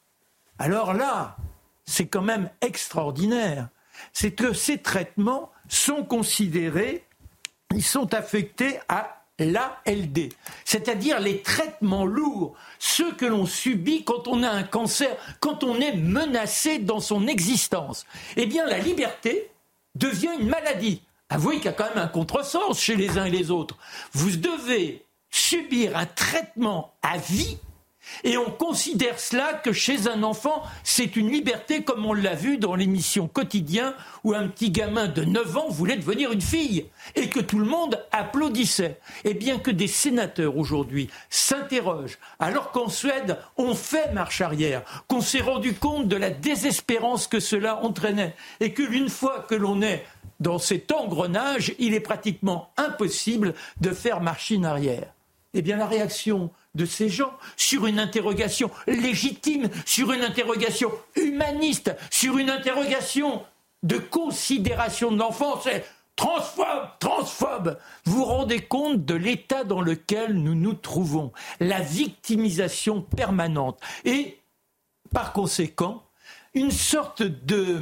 Alors là, c'est quand même extraordinaire. C'est que ces traitements sont considérés, ils sont affectés à l'A L D, c'est-à-dire les traitements lourds, ceux que l'on subit quand on a un cancer, quand on est menacé dans son existence. Eh bien, la liberté devient une maladie. Avouez qu'il y a quand même un contresens chez les uns et les autres. Vous devez subir un traitement à vie Et on considère cela que chez un enfant, c'est une liberté, comme on l'a vu dans l'émission Quotidien, où un petit gamin de neuf ans voulait devenir une fille, et que tout le monde applaudissait. Et bien que des sénateurs aujourd'hui s'interrogent, alors qu'en Suède, on fait marche arrière, qu'on s'est rendu compte de la désespérance que cela entraînait, et qu'une fois que l'on est dans cet engrenage, il est pratiquement impossible de faire machine arrière. Eh bien, la réaction de ces gens sur une interrogation légitime, sur une interrogation humaniste, sur une interrogation de considération de l'enfant, c'est transphobe, transphobe. Vous vous rendez compte de l'état dans lequel nous nous trouvons, la victimisation permanente et, par conséquent, une sorte de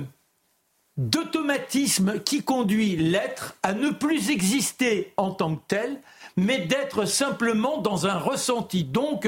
d'automatisme qui conduit l'être à ne plus exister en tant que tel, mais d'être simplement dans un ressenti, donc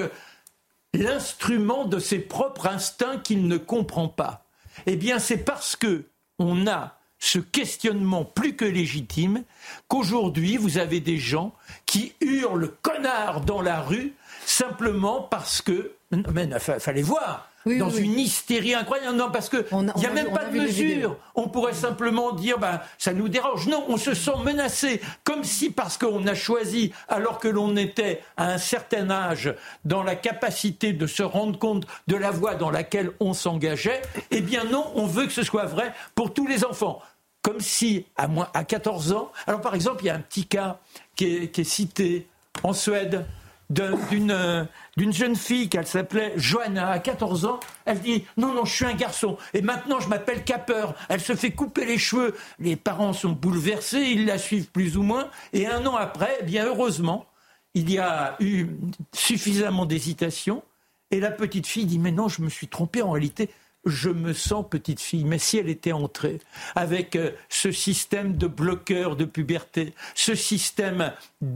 l'instrument de ses propres instincts qu'il ne comprend pas. Eh bien, c'est parce que on a ce questionnement plus que légitime qu'aujourd'hui, vous avez des gens qui hurlent « connard » dans la rue, simplement parce que... Mais il fallait voir. Oui, dans oui, une oui. hystérie incroyable. Non, parce qu'il n'y a, a même vu, pas a de mesure. On pourrait simplement dire, ben, ça nous dérange. Non, on se sent menacé. Comme si, parce qu'on a choisi, alors que l'on était à un certain âge, dans la capacité de se rendre compte de la voie dans laquelle on s'engageait, eh bien non, on veut que ce soit vrai pour tous les enfants. Comme si, à, moins, à quatorze ans... Alors, par exemple, il y a un petit cas qui est, qui est cité en Suède, d'une, euh, d'une jeune fille qu'elle s'appelait Johanna, à quatorze ans, elle dit « Non, non, je suis un garçon, et maintenant je m'appelle Capper ». Elle se fait couper les cheveux, les parents sont bouleversés, ils la suivent plus ou moins, et un an après, eh bien heureusement, il y a eu suffisamment d'hésitation, et la petite fille dit « Mais non, je me suis trompée, en réalité, je me sens petite fille ». Mais si elle était entrée avec euh, ce système de bloqueur de puberté, ce système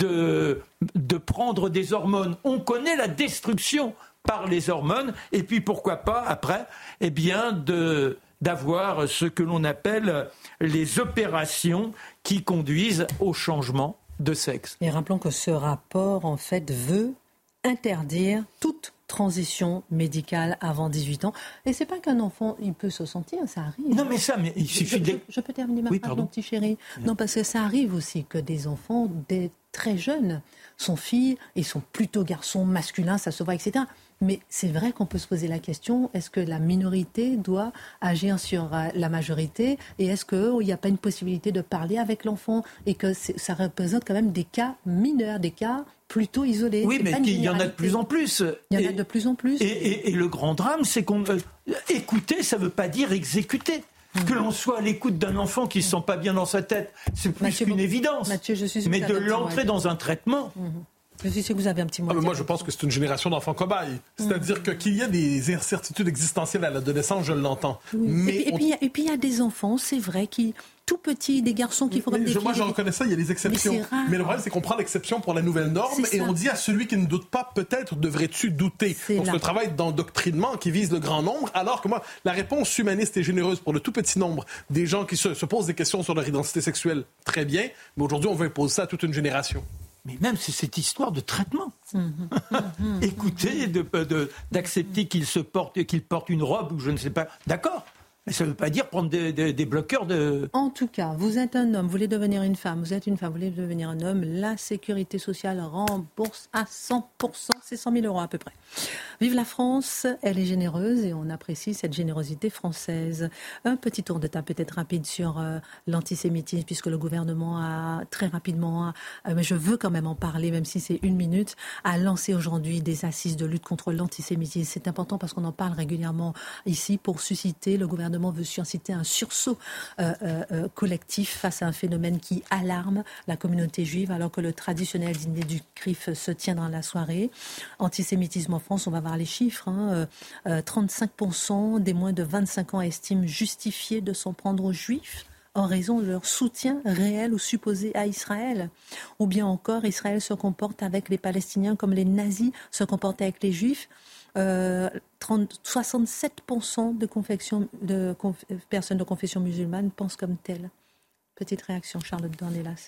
de, de prendre des hormones, on connaît la destruction par les hormones, et puis pourquoi pas après, eh bien de, d'avoir ce que l'on appelle les opérations qui conduisent au changement de sexe. Et rappelons que ce rapport, en fait, veut interdire toute transition médicale avant dix-huit ans. Et c'est pas qu'un enfant, il peut se sentir, ça arrive. Non, mais ça, mais il suffit je, de... je, je peux terminer ma oui, phrase, pardon. mon petit chéri. Non, parce que ça arrive aussi que des enfants, des très jeunes, sont filles, ils sont plutôt garçons, masculins, ça se voit, et cetera. Mais c'est vrai qu'on peut se poser la question, est-ce que la minorité doit agir sur la majorité, et est-ce qu'il n'y a pas une possibilité de parler avec l'enfant, et que ça représente quand même des cas mineurs, des cas plutôt isolés. Oui, mais il y en a de plus en plus. Il y en et, a de plus en plus. Et, et, et le grand drame, c'est qu'on... Euh, écouter, ça ne veut pas dire exécuter. Mmh. Que l'on soit à l'écoute d'un enfant qui ne se sent pas bien dans sa tête, c'est plus Mathieu, qu'une bon, évidence. Mathieu, je suis mais de l'entrer dans un traitement... Mmh. Je suis sûr que vous avez un petit mot. Ah, mais moi, je pense que c'est une génération d'enfants cobayes. C'est-à-dire que qu'il y a des incertitudes existentielles à l'adolescence, je l'entends. Oui. Mais et, puis, on... et puis il y a des enfants, c'est vrai, qui tout petits, des garçons qui font comme des je, filles. Moi, je reconnais ça, il y a des exceptions. Mais, mais le problème, c'est qu'on prend l'exception pour la nouvelle norme et on dit à celui qui ne doute pas, peut-être devrais-tu douter. C'est Donc, c'est un travail d'endoctrinement qui vise le grand nombre, alors que moi, la réponse humaniste et généreuse pour le tout petit nombre des gens qui se, se posent des questions sur leur identité sexuelle, très bien. Mais aujourd'hui, on veut imposer ça à toute une génération. Mais même, c'est cette histoire de traitement. Mmh, mmh, Écoutez, de, de, d'accepter qu'il se porte, qu'il porte une robe ou je ne sais pas. D'accord. Mais ça ne veut pas dire prendre des, des, des bloqueurs de... En tout cas, vous êtes un homme, vous voulez devenir une femme, vous êtes une femme, vous voulez devenir un homme, la sécurité sociale rembourse à cent pour cent, c'est cent mille euros à peu près. Vive la France, elle est généreuse et on apprécie cette générosité française. Un petit tour de table peut-être rapide sur euh, l'antisémitisme, puisque le gouvernement a très rapidement, euh, mais je veux quand même en parler, même si c'est une minute, a lancé aujourd'hui des assises de lutte contre l'antisémitisme. C'est important parce qu'on en parle régulièrement ici pour susciter, le gouvernement veut susciter un sursaut euh, euh, collectif face à un phénomène qui alarme la communauté juive, alors que le traditionnel dîner du C R I F se tient dans la soirée. Antisémitisme en France, on va voir les chiffres, hein, euh, trente-cinq pour cent des moins de vingt-cinq ans estiment justifié de s'en prendre aux Juifs en raison de leur soutien réel ou supposé à Israël. Ou bien encore, Israël se comporte avec les Palestiniens comme les nazis se comportaient avec les Juifs. Euh, trente, soixante-sept pour cent de, confection, de conf, personnes de confession musulmane pensent comme telles. Petite réaction, Charlotte Dornelas.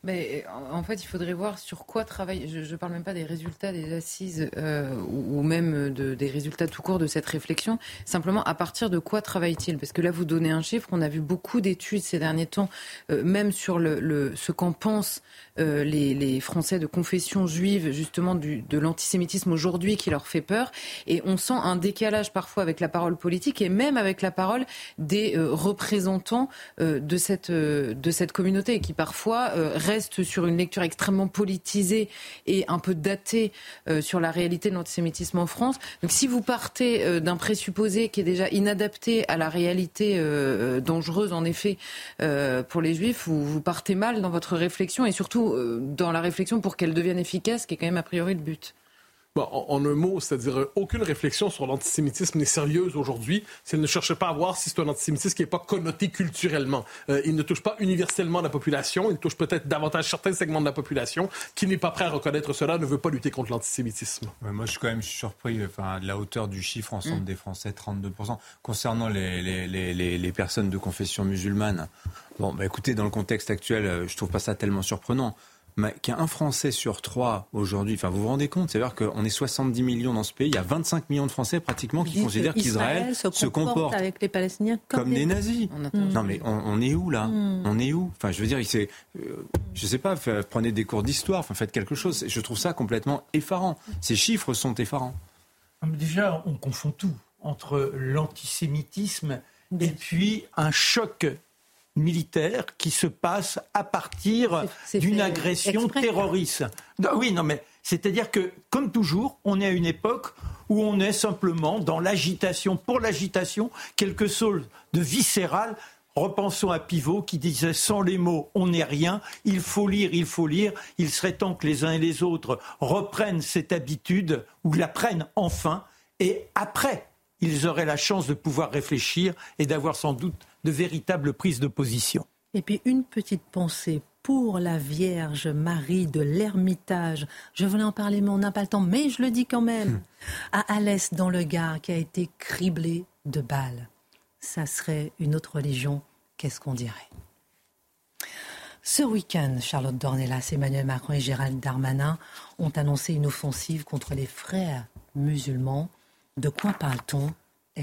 Mais en fait, il faudrait voir sur quoi travailler. Je ne parle même pas des résultats des assises euh, ou, ou même de, des résultats tout court de cette réflexion. Simplement, à partir de quoi travaille-t-il ? Parce que là, vous donnez un chiffre. On a vu beaucoup d'études ces derniers temps, euh, même sur le, le, ce qu'en pensent euh, les, les Français de confession juive, justement, du, de l'antisémitisme aujourd'hui qui leur fait peur. Et on sent un décalage parfois avec la parole politique et même avec la parole des euh, représentants euh, de, cette, euh, de cette communauté qui parfois euh, reste sur une lecture extrêmement politisée et un peu datée euh, sur la réalité de l'antisémitisme en France. Donc si vous partez euh, d'un présupposé qui est déjà inadapté à la réalité euh, dangereuse, en effet, euh, pour les Juifs, vous, vous partez mal dans votre réflexion et surtout euh, dans la réflexion pour qu'elle devienne efficace, qui est quand même a priori le but. Bon, en, en un mot, c'est-à-dire euh, aucune réflexion sur l'antisémitisme n'est sérieuse aujourd'hui si elle ne cherche pas à voir si c'est un antisémitisme qui n'est pas connoté culturellement. Euh, il ne touche pas universellement la population, il touche peut-être davantage certains segments de la population qui n'est pas prêt à reconnaître cela, ne veut pas lutter contre l'antisémitisme. Ouais, moi, je suis quand même surpris enfin, de la hauteur du chiffre ensemble mmh. des Français, trente-deux pour cent. Concernant les, les, les, les, les personnes de confession musulmane, bon, bah, écoutez, dans le contexte actuel, je trouve pas ça tellement surprenant. Mais qu'il y a un Français sur trois aujourd'hui, enfin vous vous rendez compte, c'est-à-dire qu'on est soixante-dix millions dans ce pays, il y a vingt-cinq millions de Français pratiquement qui considèrent qu'Israël se comporte, se comporte avec les Palestiniens comme, comme des nazis. Mmh. Non mais on, on est où là mmh. On est où Enfin je veux dire, c'est, euh, je sais pas, fait, prenez des cours d'histoire, enfin faites quelque chose. Je trouve ça complètement effarant. Ces chiffres sont effarants. Déjà, on confond tout entre l'antisémitisme et puis un choc militaire qui se passe à partir c'est, c'est d'une agression exprès. terroriste. Non, oui, non, mais c'est-à-dire que, comme toujours, on est à une époque où on est simplement dans l'agitation, pour l'agitation, quelque chose de viscéral. Repensons à Pivot qui disait « Sans les mots, on n'est rien. Il faut lire, il faut lire. Il serait temps que les uns et les autres reprennent cette habitude ou la prennent enfin. Et après, ils auraient la chance de pouvoir réfléchir et d'avoir sans doute de véritables prises de position. » Et puis une petite pensée pour la Vierge Marie de l'Ermitage. Je voulais en parler, mais on n'a pas le temps, mais je le dis quand même. Hum. À Alès, dans le Gard, qui a été criblée de balles. Ça serait une autre religion, qu'est-ce qu'on dirait ? Ce week-end, Charlotte Dornelas, Emmanuel Macron et Gérald Darmanin ont annoncé une offensive contre les frères musulmans. De quoi parle-t-on exactement ?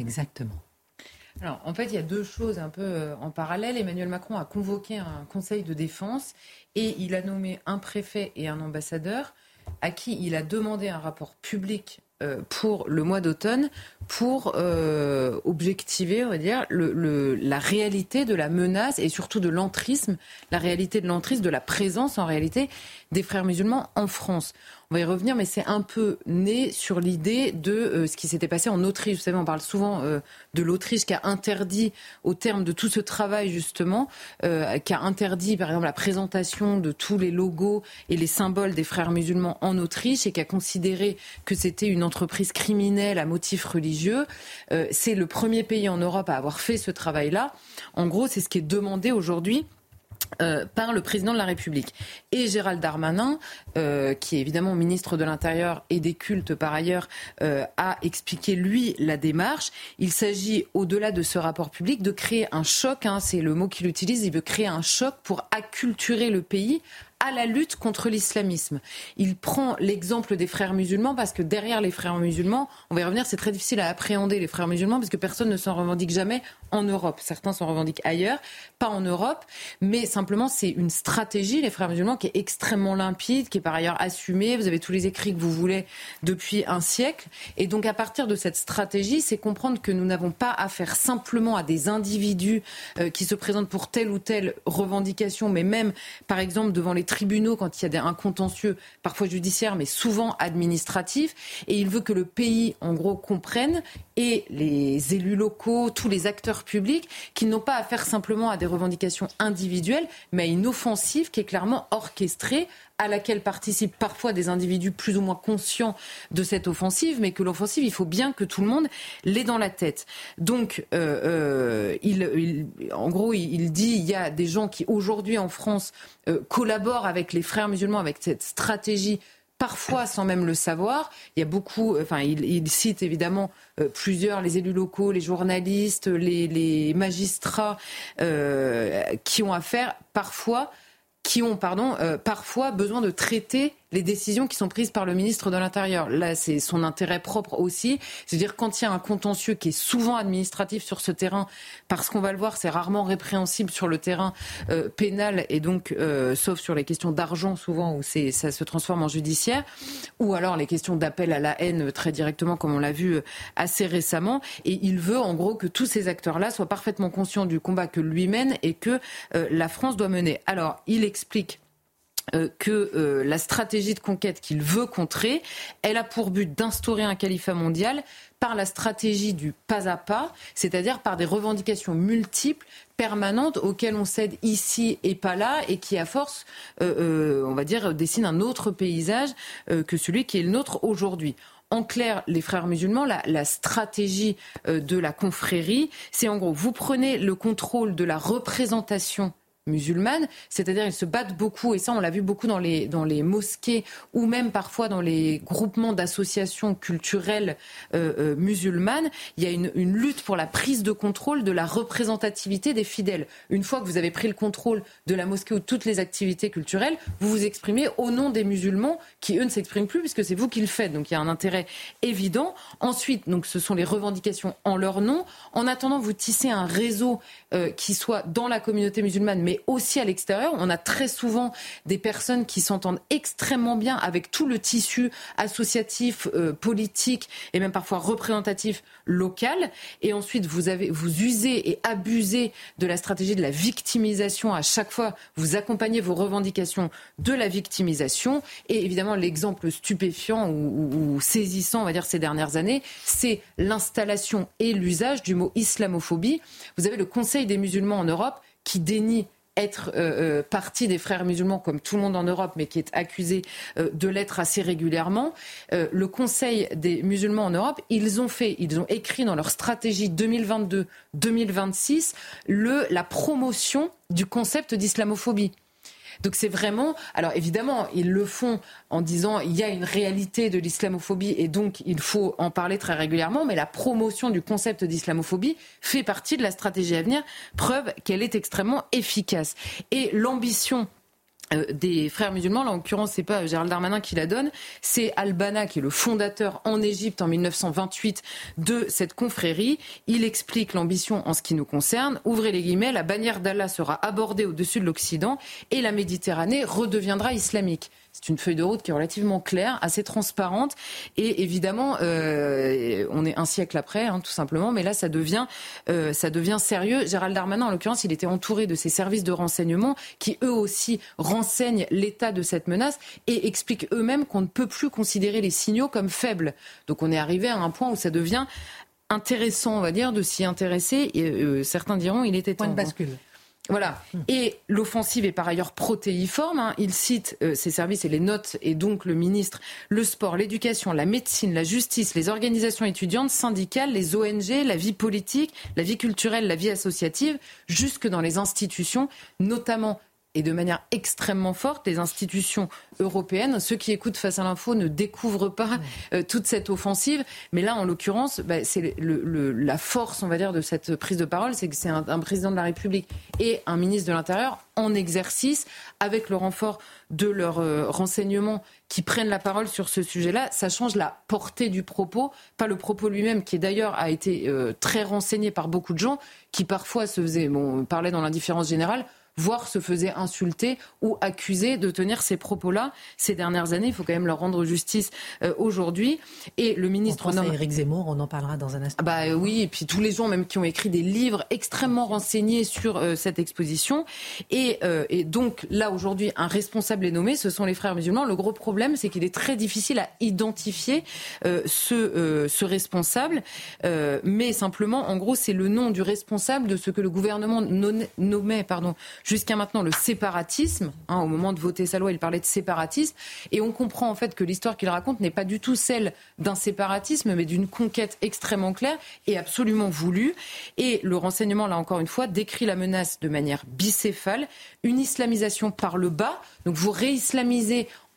Alors, en fait, il y a deux choses un peu en parallèle. Emmanuel Macron a convoqué un conseil de défense et il a nommé un préfet et un ambassadeur à qui il a demandé un rapport public euh, pour le mois d'automne pour euh, objectiver, on va dire, le, le, la réalité de la menace et surtout de l'entrisme, la réalité de l'entrisme, de la présence en réalité des frères musulmans en France. On va y revenir, mais c'est un peu né sur l'idée de euh, ce qui s'était passé en Autriche. Vous savez, on parle souvent euh, de l'Autriche qui a interdit, au terme de tout ce travail justement, euh, qui a interdit par exemple la présentation de tous les logos et les symboles des frères musulmans en Autriche et qui a considéré que c'était une entreprise criminelle à motif religieux. Euh, c'est le premier pays en Europe à avoir fait ce travail-là. En gros, c'est ce qui est demandé aujourd'hui Euh, par le président de la République. Et Gérald Darmanin, euh, qui est évidemment ministre de l'Intérieur et des cultes par ailleurs, euh, a expliqué, lui, la démarche. Il s'agit, au-delà de ce rapport public, de créer un choc, hein, c'est le mot qu'il utilise, il veut créer un choc pour acculturer le pays à la lutte contre l'islamisme. Il prend l'exemple des frères musulmans parce que derrière les frères musulmans, on va y revenir, c'est très difficile à appréhender les frères musulmans parce que personne ne s'en revendique jamais en Europe. Certains s'en revendiquent ailleurs, pas en Europe, mais simplement c'est une stratégie, les frères musulmans, qui est extrêmement limpide, qui est par ailleurs assumée. Vous avez tous les écrits que vous voulez depuis un siècle. Et donc à partir de cette stratégie, c'est comprendre que nous n'avons pas affaire simplement à des individus euh, qui se présentent pour telle ou telle revendication, mais même par exemple devant les tribunaux quand il y a des, un contentieux, parfois judiciaire, mais souvent administratif. Et il veut que le pays, en gros, comprenne, et les élus locaux, tous les acteurs publics, qu'ils n'ont pas affaire simplement à des revendications individuelles, mais à une offensive qui est clairement orchestrée, à laquelle participent parfois des individus plus ou moins conscients de cette offensive, mais que l'offensive, il faut bien que tout le monde l'ait dans la tête. Donc, euh, euh, il, il, en gros, il, il dit il y a des gens qui, aujourd'hui, en France, euh, collaborent avec les frères musulmans, avec cette stratégie, parfois sans même le savoir. Il y a beaucoup, enfin, il, il cite évidemment euh, plusieurs, les élus locaux, les journalistes, les, les magistrats, euh, qui ont affaire, parfois, qui ont pardon, euh, parfois besoin de traiter les décisions qui sont prises par le ministre de l'Intérieur. Là, c'est son intérêt propre aussi. C'est-à-dire quand il y a un contentieux qui est souvent administratif sur ce terrain, parce qu'on va le voir, c'est rarement répréhensible sur le terrain euh, pénal, et donc, euh, sauf sur les questions d'argent souvent, où c'est, ça se transforme en judiciaire, ou alors les questions d'appel à la haine très directement, comme on l'a vu assez récemment. Et il veut, en gros, que tous ces acteurs-là soient parfaitement conscients du combat que lui mène et que euh, la France doit mener. Alors, il explique Euh, que euh, la stratégie de conquête qu'il veut contrer, elle a pour but d'instaurer un califat mondial par la stratégie du pas à pas, c'est-à-dire par des revendications multiples, permanentes, auxquelles on cède ici et pas là, et qui, à force, euh, euh, on va dire, dessinent un autre paysage euh, que celui qui est le nôtre aujourd'hui. En clair, les frères musulmans, la, la stratégie euh, de la confrérie, c'est en gros, vous prenez le contrôle de la représentation musulmane, c'est-à-dire ils se battent beaucoup, et ça on l'a vu beaucoup dans les, dans les mosquées ou même parfois dans les groupements d'associations culturelles euh, euh, musulmanes. Il y a une, une lutte pour la prise de contrôle de la représentativité des fidèles. Une fois que vous avez pris le contrôle de la mosquée ou de toutes les activités culturelles, vous vous exprimez au nom des musulmans qui eux ne s'expriment plus puisque c'est vous qui le faites. Donc il y a un intérêt évident. Ensuite, donc ce sont les revendications en leur nom. En attendant, vous tissez un réseau euh, qui soit dans la communauté musulmane mais aussi à l'extérieur. On a très souvent des personnes qui s'entendent extrêmement bien avec tout le tissu associatif, euh, politique et même parfois représentatif local. Et ensuite, vous, avez, vous usez et abusez de la stratégie de la victimisation. À chaque fois, vous accompagnez vos revendications de la victimisation. Et évidemment, l'exemple stupéfiant ou, ou, ou saisissant, on va dire, ces dernières années, c'est l'installation et l'usage du mot islamophobie. Vous avez le Conseil des musulmans en Europe qui dénie être euh, euh, partie des frères musulmans comme tout le monde en Europe, mais qui est accusé euh, de l'être assez régulièrement. Euh, le Conseil des musulmans en Europe, ils ont fait, ils ont écrit dans leur stratégie deux mille vingt-deux deux mille vingt-six le, la promotion du concept d'islamophobie. Donc c'est vraiment... Alors évidemment, ils le font en disant il y a une réalité de l'islamophobie et donc il faut en parler très régulièrement, mais la promotion du concept d'islamophobie fait partie de la stratégie à venir, preuve qu'elle est extrêmement efficace. Et l'ambition Euh, des frères musulmans, là en l'occurrence c'est pas Gérald Darmanin qui la donne, c'est Al-Banna qui est le fondateur en Égypte en dix-neuf cent vingt-huit de cette confrérie. Il explique l'ambition en ce qui nous concerne, ouvrez les guillemets, la bannière d'Allah sera abordée au-dessus de l'Occident et la Méditerranée redeviendra islamique. C'est une feuille de route qui est relativement claire, assez transparente et évidemment euh, on est un siècle après hein, tout simplement, mais là ça devient, euh, ça devient sérieux. Gérald Darmanin en l'occurrence il était entouré de ses services de renseignement qui eux aussi renseignent l'état de cette menace et expliquent eux-mêmes qu'on ne peut plus considérer les signaux comme faibles. Donc on est arrivé à un point où ça devient intéressant on va dire de s'y intéresser et euh, certains diront il était temps. Point de bascule. Voilà. Et l'offensive est par ailleurs protéiforme. Hein. Il cite euh, ses services et les notes, et donc le ministre, le sport, l'éducation, la médecine, la justice, les organisations étudiantes, syndicales, les O N G, la vie politique, la vie culturelle, la vie associative, jusque dans les institutions, notamment et de manière extrêmement forte, les institutions européennes. Ceux qui écoutent Face à l'info ne découvrent pas euh, toute cette offensive. Mais là, en l'occurrence, bah, c'est le, le, la force, on va dire, de cette prise de parole, c'est que c'est un, un président de la République et un ministre de l'Intérieur en exercice, avec le renfort de leurs euh, renseignements qui prennent la parole sur ce sujet-là. Ça change la portée du propos, pas le propos lui-même, qui d'ailleurs a été euh, très renseigné par beaucoup de gens, qui parfois se faisaient, bon, on parlait dans l'indifférence générale, voire se faisait insulter ou accuser de tenir ces propos-là ces dernières années. Il faut quand même leur rendre justice euh, aujourd'hui. Et le ministre... On pense à Éric Zemmour, on en parlera dans un instant. Bah euh, oui, et puis tous les gens même qui ont écrit des livres extrêmement renseignés sur euh, cette exposition. Et, euh, et donc là, aujourd'hui, un responsable est nommé, ce sont les frères musulmans. Le gros problème, c'est qu'il est très difficile à identifier euh, ce, euh, ce responsable. Euh, mais simplement, en gros, c'est le nom du responsable de ce que le gouvernement nommait, pardon, jusqu'à maintenant le séparatisme. Hein, au moment de voter sa loi, il parlait de séparatisme. Et on comprend en fait que l'histoire qu'il raconte n'est pas du tout celle d'un séparatisme, mais d'une conquête extrêmement claire et absolument voulue. Et le renseignement, là encore une fois, décrit la menace de manière bicéphale. Une islamisation par le bas. Donc vous réislamisez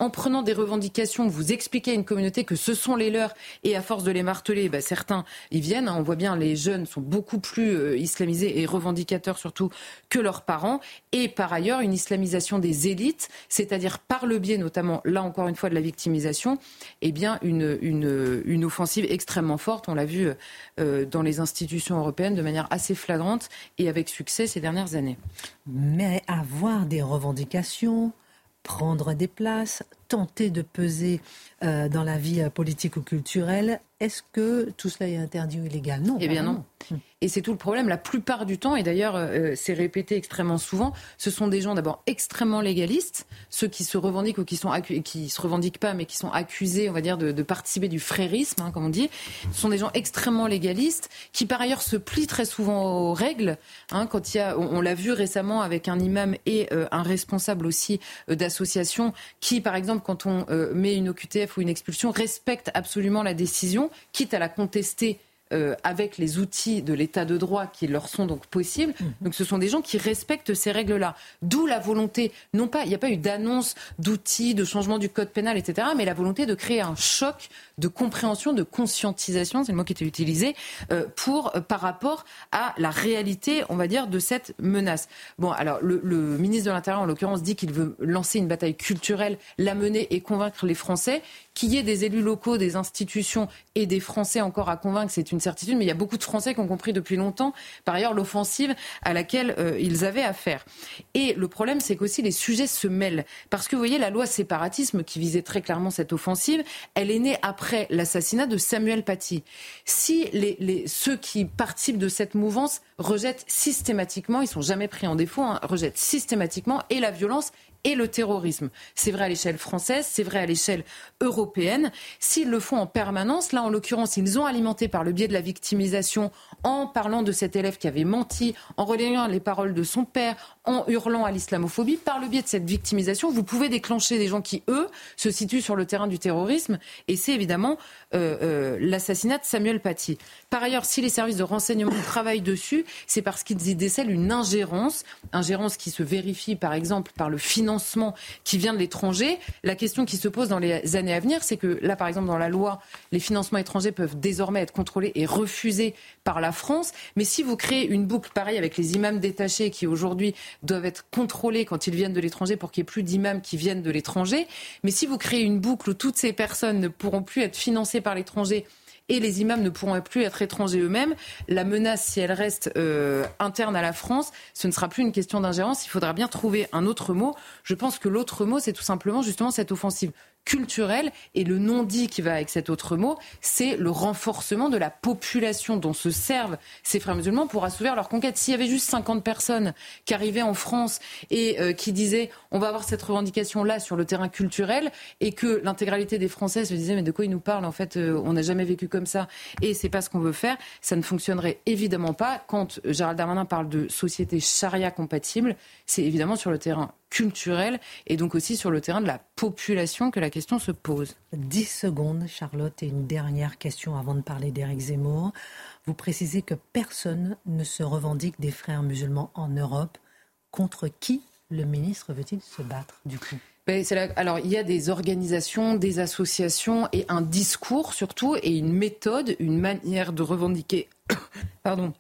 en prenant des revendications, vous expliquez à une communauté que ce sont les leurs, et à force de les marteler, bah, certains y viennent. Hein, on voit bien, les jeunes sont beaucoup plus euh, islamisés et revendicateurs surtout que leurs parents. Et par ailleurs, une islamisation des élites, c'est-à-dire par le biais notamment, là encore une fois, de la victimisation, eh bien une, une, une offensive extrêmement forte. On l'a vu euh, dans les institutions européennes de manière assez flagrante et avec succès ces dernières années. Mais avoir des revendications, prendre des places, tenter de peser euh, dans la vie politique ou culturelle, est-ce que tout cela est interdit ou illégal ? Non. Eh bien non. Et c'est tout le problème. La plupart du temps, et d'ailleurs euh, c'est répété extrêmement souvent, ce sont des gens d'abord extrêmement légalistes, ceux qui se revendiquent ou qui sont accu- qui se revendiquent pas, mais qui sont accusés, on va dire, de, de participer du frérisme, hein, comme on dit. Ce sont des gens extrêmement légalistes qui par ailleurs se plient très souvent aux règles. Hein, quand il y a, on, on l'a vu récemment avec un imam et euh, un responsable aussi euh, d'association qui, par exemple, quand on euh, met une O Q T F ou une expulsion, respecte absolument la décision, quitte à la contester euh, avec les outils de l'état de droit qui leur sont donc possibles. Mmh. Donc ce sont des gens qui respectent ces règles-là. D'où la volonté, non pas, il n'y a pas eu d'annonce d'outils, de changement du code pénal, et cetera, mais la volonté de créer un choc de compréhension, de conscientisation, c'est le mot qui était utilisé, euh, pour, euh, par rapport à la réalité, on va dire, de cette menace. Bon, alors, le, le ministre de l'Intérieur, en l'occurrence, dit qu'il veut lancer une bataille culturelle, la mener et convaincre les Français. Qu'il y ait des élus locaux, des institutions et des Français encore à convaincre, c'est une certitude, mais il y a beaucoup de Français qui ont compris depuis longtemps, par ailleurs, l'offensive à laquelle euh, ils avaient affaire. Et le problème, c'est qu'aussi les sujets se mêlent. Parce que, vous voyez, la loi séparatisme, qui visait très clairement cette offensive, elle est née après l'assassinat de Samuel Paty. Si les, les, ceux qui participent de cette mouvance rejettent systématiquement, ils ne sont jamais pris en défaut, hein, rejettent systématiquement et la violence et le terrorisme. C'est vrai à l'échelle française, c'est vrai à l'échelle européenne. S'ils le font en permanence, là en l'occurrence, ils ont alimenté par le biais de la victimisation, en parlant de cet élève qui avait menti, en relayant les paroles de son père, en hurlant à l'islamophobie, par le biais de cette victimisation, vous pouvez déclencher des gens qui, eux, se situent sur le terrain du terrorisme, et c'est évidemment euh, euh, l'assassinat de Samuel Paty. Par ailleurs, si les services de renseignement travaillent dessus, c'est parce qu'ils y décèlent une ingérence, ingérence qui se vérifie par exemple par le financement qui vient de l'étranger. La question qui se pose dans les années à venir, c'est que là, par exemple, dans la loi, les financements étrangers peuvent désormais être contrôlés et refusés par la France. Mais si vous créez une boucle pareille avec les imams détachés qui aujourd'hui doivent être contrôlés quand ils viennent de l'étranger pour qu'il n'y ait plus d'imams qui viennent de l'étranger, mais si vous créez une boucle où toutes ces personnes ne pourront plus être financées par l'étranger et les imams ne pourront plus être étrangers eux-mêmes, la menace, si elle reste euh, interne à la France, ce ne sera plus une question d'ingérence. Il faudra bien trouver un autre mot. Je pense que l'autre mot, c'est tout simplement justement cette offensive culturelle, et le non-dit qui va avec cet autre mot, c'est le renforcement de la population dont se servent ces frères musulmans pour assouvir leur conquête. S'il y avait juste cinquante personnes qui arrivaient en France et euh, qui disaient on va avoir cette revendication-là sur le terrain culturel, et que l'intégralité des Français se disaient mais de quoi ils nous parlent, en fait euh, on n'a jamais vécu comme ça et c'est pas ce qu'on veut faire, ça ne fonctionnerait évidemment pas. Quand Gérald Darmanin parle de société charia compatible, c'est évidemment sur le terrain culturel et donc aussi sur le terrain de la population que la question se pose. dix secondes, Charlotte, et une dernière question avant de parler d'Éric Zemmour. Vous précisez que personne ne se revendique des frères musulmans en Europe. Contre qui le ministre veut-il se battre, du coup ? Ben, c'est là, alors, il y a des organisations, des associations et un discours surtout, et une méthode, une manière de revendiquer pardon,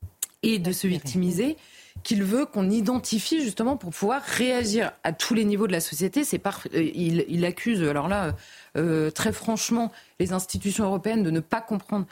et de se victimiser qu'il veut qu'on identifie justement pour pouvoir réagir à tous les niveaux de la société. C'est par... il, il accuse, alors là, euh, très franchement, les institutions européennes de ne pas comprendre.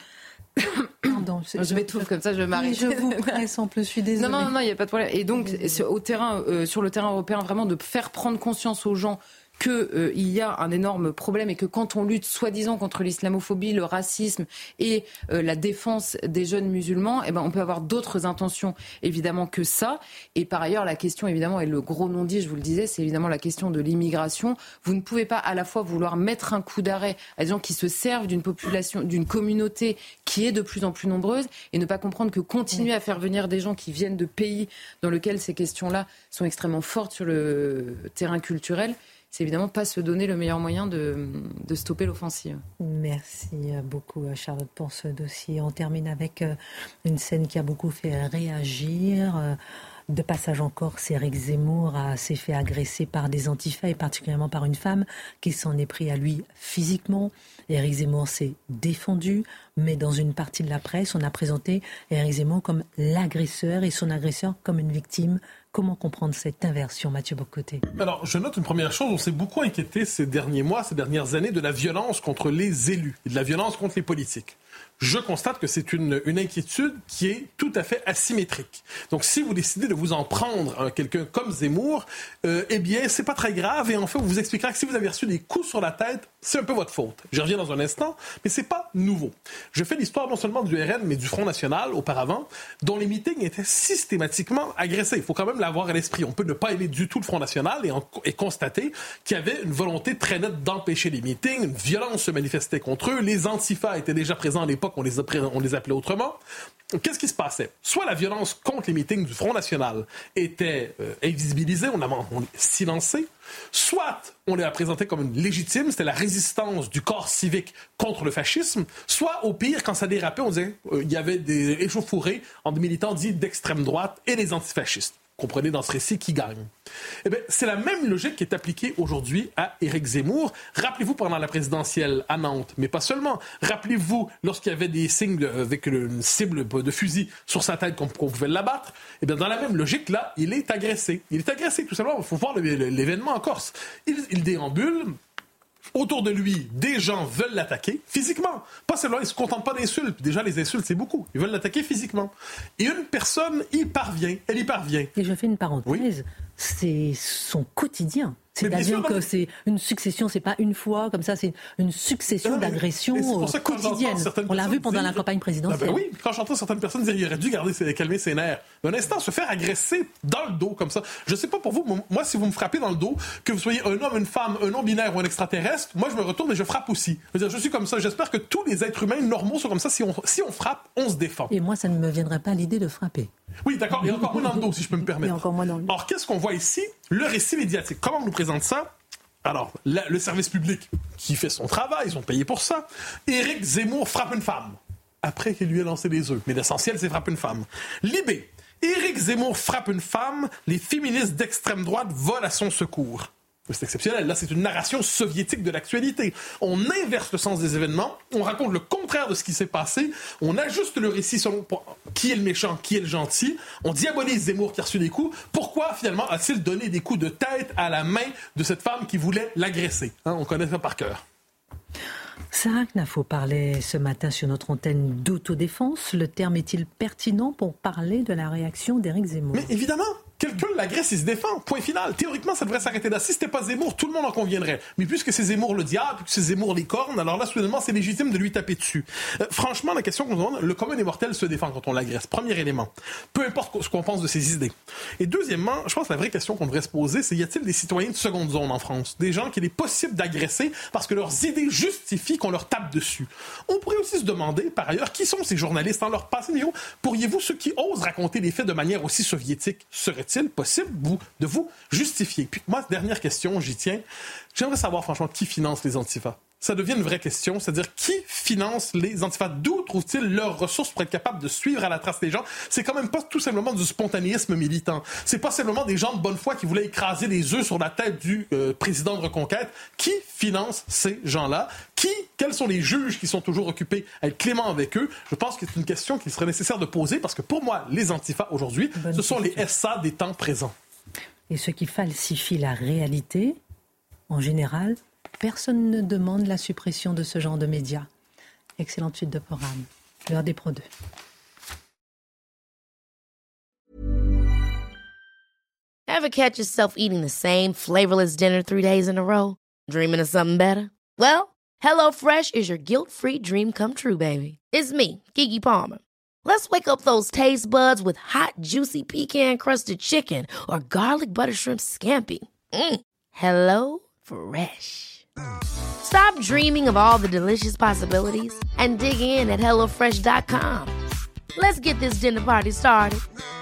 Pardon, je, je m'étouffe comme ça, je m'arrête. Je vous presse en plus, je suis désolée. Non, non, non, il n'y a pas de problème. Et donc, au terrain, euh, sur le terrain européen, vraiment de faire prendre conscience aux gens qu'il euh, y a un énorme problème et que quand on lutte soi-disant contre l'islamophobie, le racisme et euh, la défense des jeunes musulmans, eh ben, on peut avoir d'autres intentions évidemment que ça. Et par ailleurs, la question évidemment, et le gros non-dit, je vous le disais, c'est évidemment la question de l'immigration. Vous ne pouvez pas à la fois vouloir mettre un coup d'arrêt à des gens qui se servent d'une population, d'une communauté qui est de plus en plus nombreuse et ne pas comprendre que continuer à faire venir des gens qui viennent de pays dans lesquels ces questions-là sont extrêmement fortes sur le terrain culturel, c'est évidemment pas se donner le meilleur moyen de, de stopper l'offensive. Merci beaucoup Charlotte pour ce dossier. On termine avec une scène qui a beaucoup fait réagir. De passage en Corse, Éric Zemmour a, s'est fait agresser par des antifas et particulièrement par une femme qui s'en est pris à lui physiquement. Éric Zemmour s'est défendu, mais dans une partie de la presse, on a présenté Éric Zemmour comme l'agresseur et son agresseur comme une victime. Comment comprendre cette inversion, Mathieu Bock-Côté ? Alors, je note une première chose. On s'est beaucoup inquiété ces derniers mois, ces dernières années, de la violence contre les élus et de la violence contre les politiques. Je constate que c'est une, une inquiétude qui est tout à fait asymétrique. Donc, si vous décidez de vous en prendre à quelqu'un comme Zemmour, euh, eh bien, c'est pas très grave. Et en fait, on vous expliquera que si vous avez reçu des coups sur la tête, c'est un peu votre faute. J'y reviens dans un instant, mais c'est pas nouveau. Je fais l'histoire non seulement du R N, mais du Front National, auparavant, dont les meetings étaient systématiquement agressés. Il faut quand même l'avoir à l'esprit. On peut ne pas aimer du tout le Front National et, en, et constater qu'il y avait une volonté très nette d'empêcher les meetings. Une violence se manifestait contre eux. Les antifas étaient déjà présents à l'époque. On les, on les appelait autrement. Qu'est-ce qui se passait? Soit la violence contre les meetings du Front National était euh, invisibilisée, on l'a silencée, soit on l'a présenté comme une légitime, c'était la résistance du corps civique contre le fascisme, soit au pire, quand ça dérapait, on disait euh, il y avait des échauffourées entre des militants dits d'extrême droite et les antifascistes. Comprenez dans ce récit qui gagne. Eh bien, c'est la même logique qui est appliquée aujourd'hui à Éric Zemmour. Rappelez-vous pendant la présidentielle à Nantes, mais pas seulement. Rappelez-vous lorsqu'il y avait des signes de, avec une cible de fusil sur sa tête qu'on, qu'on pouvait l'abattre. Eh bien, dans la même logique, là, il est agressé. Il est agressé, tout simplement. Il faut voir le, le, l'événement en Corse. Il, il déambule. Autour de lui, des gens veulent l'attaquer physiquement. Pas seulement, ils ne se contentent pas d'insultes. Déjà, les insultes, c'est beaucoup. Ils veulent l'attaquer physiquement. Et une personne y parvient. Elle y parvient. Et je fais une parenthèse. Oui. C'est son quotidien. C'est-à-dire que c'est une succession, c'est pas une fois comme ça, c'est une succession d'agressions quotidiennes. On l'a vu pendant dire... la campagne présidentielle. Ah ben oui, quand j'entends certaines personnes dire qu'il aurait dû garder ses, calmer ses nerfs. Un instant, se faire agresser dans le dos comme ça. Je sais pas pour vous, moi, si vous me frappez dans le dos, que vous soyez un homme, une femme, un non-binaire ou un extraterrestre, moi, je me retourne et je frappe aussi. Je veux dire, je suis comme ça. J'espère que tous les êtres humains normaux sont comme ça. Si on, si on frappe, on se défend. Et moi, ça ne me viendrait pas l'idée de frapper. Oui, d'accord. Et encore moins dans le dos, si je peux me permettre. Et encore moins dans le dos. Alors, qu'est-ce qu'on voit ici? Le récit médiatique. Comment on nous présente ça? Alors, la, le service public qui fait son travail, ils sont payés pour ça. Éric Zemmour frappe une femme après qu'il lui ait lancé des œufs. Mais l'essentiel, c'est frappe une femme. Libé. Éric Zemmour frappe une femme, les féministes d'extrême droite volent à son secours. C'est exceptionnel. Là, c'est une narration soviétique de l'actualité. On inverse le sens des événements, on raconte le contraire de ce qui s'est passé, on ajuste le récit selon qui est le méchant, qui est le gentil, on diabolise Zemmour qui a reçu des coups. Pourquoi, finalement, a-t-il donné des coups de tête à la main de cette femme qui voulait l'agresser? Hein, on connaît ça par cœur. Sarah Knafo parlait ce matin sur notre antenne d'autodéfense. Le terme est-il pertinent pour parler de la réaction d'Éric Zemmour? Mais évidemment! Quelqu'un l'agresse, il se défend. Point final. Théoriquement, ça devrait s'arrêter là. Si c'était pas Zemmour, tout le monde en conviendrait. Mais puisque c'est Zemmour le diable, puisque c'est Zemmour les cornes, alors là, soudainement, c'est légitime de lui taper dessus. Euh, franchement, la question qu'on nous demande, le commun des mortels se défend quand on l'agresse. Premier élément. Peu importe ce qu'on pense de ses idées. Et deuxièmement, je pense que la vraie question qu'on devrait se poser, c'est y a-t-il des citoyens de seconde zone en France? Des gens qu'il est possible d'agresser parce que leurs idées justifient qu'on leur tape dessus. On pourrait aussi se demander, par ailleurs, qui sont ces journalistes en leur passé? Pourriez-vous, ceux qui osent raconter des faits de manière aussi soviétique, serait-il possible vous, de vous justifier? Puis moi, dernière question, j'y tiens. J'aimerais savoir, franchement, qui finance les antifas? Ça devient une vraie question, c'est-à-dire qui finance les antifas? D'où trouvent-ils leurs ressources pour être capables de suivre à la trace des gens? C'est quand même pas tout simplement du spontanéisme militant. C'est pas simplement des gens de bonne foi qui voulaient écraser les œufs sur la tête du euh, président de Reconquête. Qui finance ces gens-là? Qui, quels sont les juges qui sont toujours occupés à être cléments avec eux? Je pense que c'est une question qu'il serait nécessaire de poser parce que pour moi, les antifas aujourd'hui, Bonne ce sont question. Les S A des temps présents. Et ceux qui falsifient la réalité, en général, personne ne demande la suppression de ce genre de médias. Excellente suite de programme. L'heure des Pro deux. Ever catch yourself eating the same flavorless dinner three days in a row? Dreaming of something better? Well, HelloFresh is your guilt-free dream come true, baby. It's me, Keke Palmer. Let's wake up those taste buds with hot, juicy pecan-crusted chicken or garlic butter shrimp scampi. Mm. Hello Fresh. Stop dreaming of all the delicious possibilities and dig in at hello fresh dot com. Let's get this dinner party started.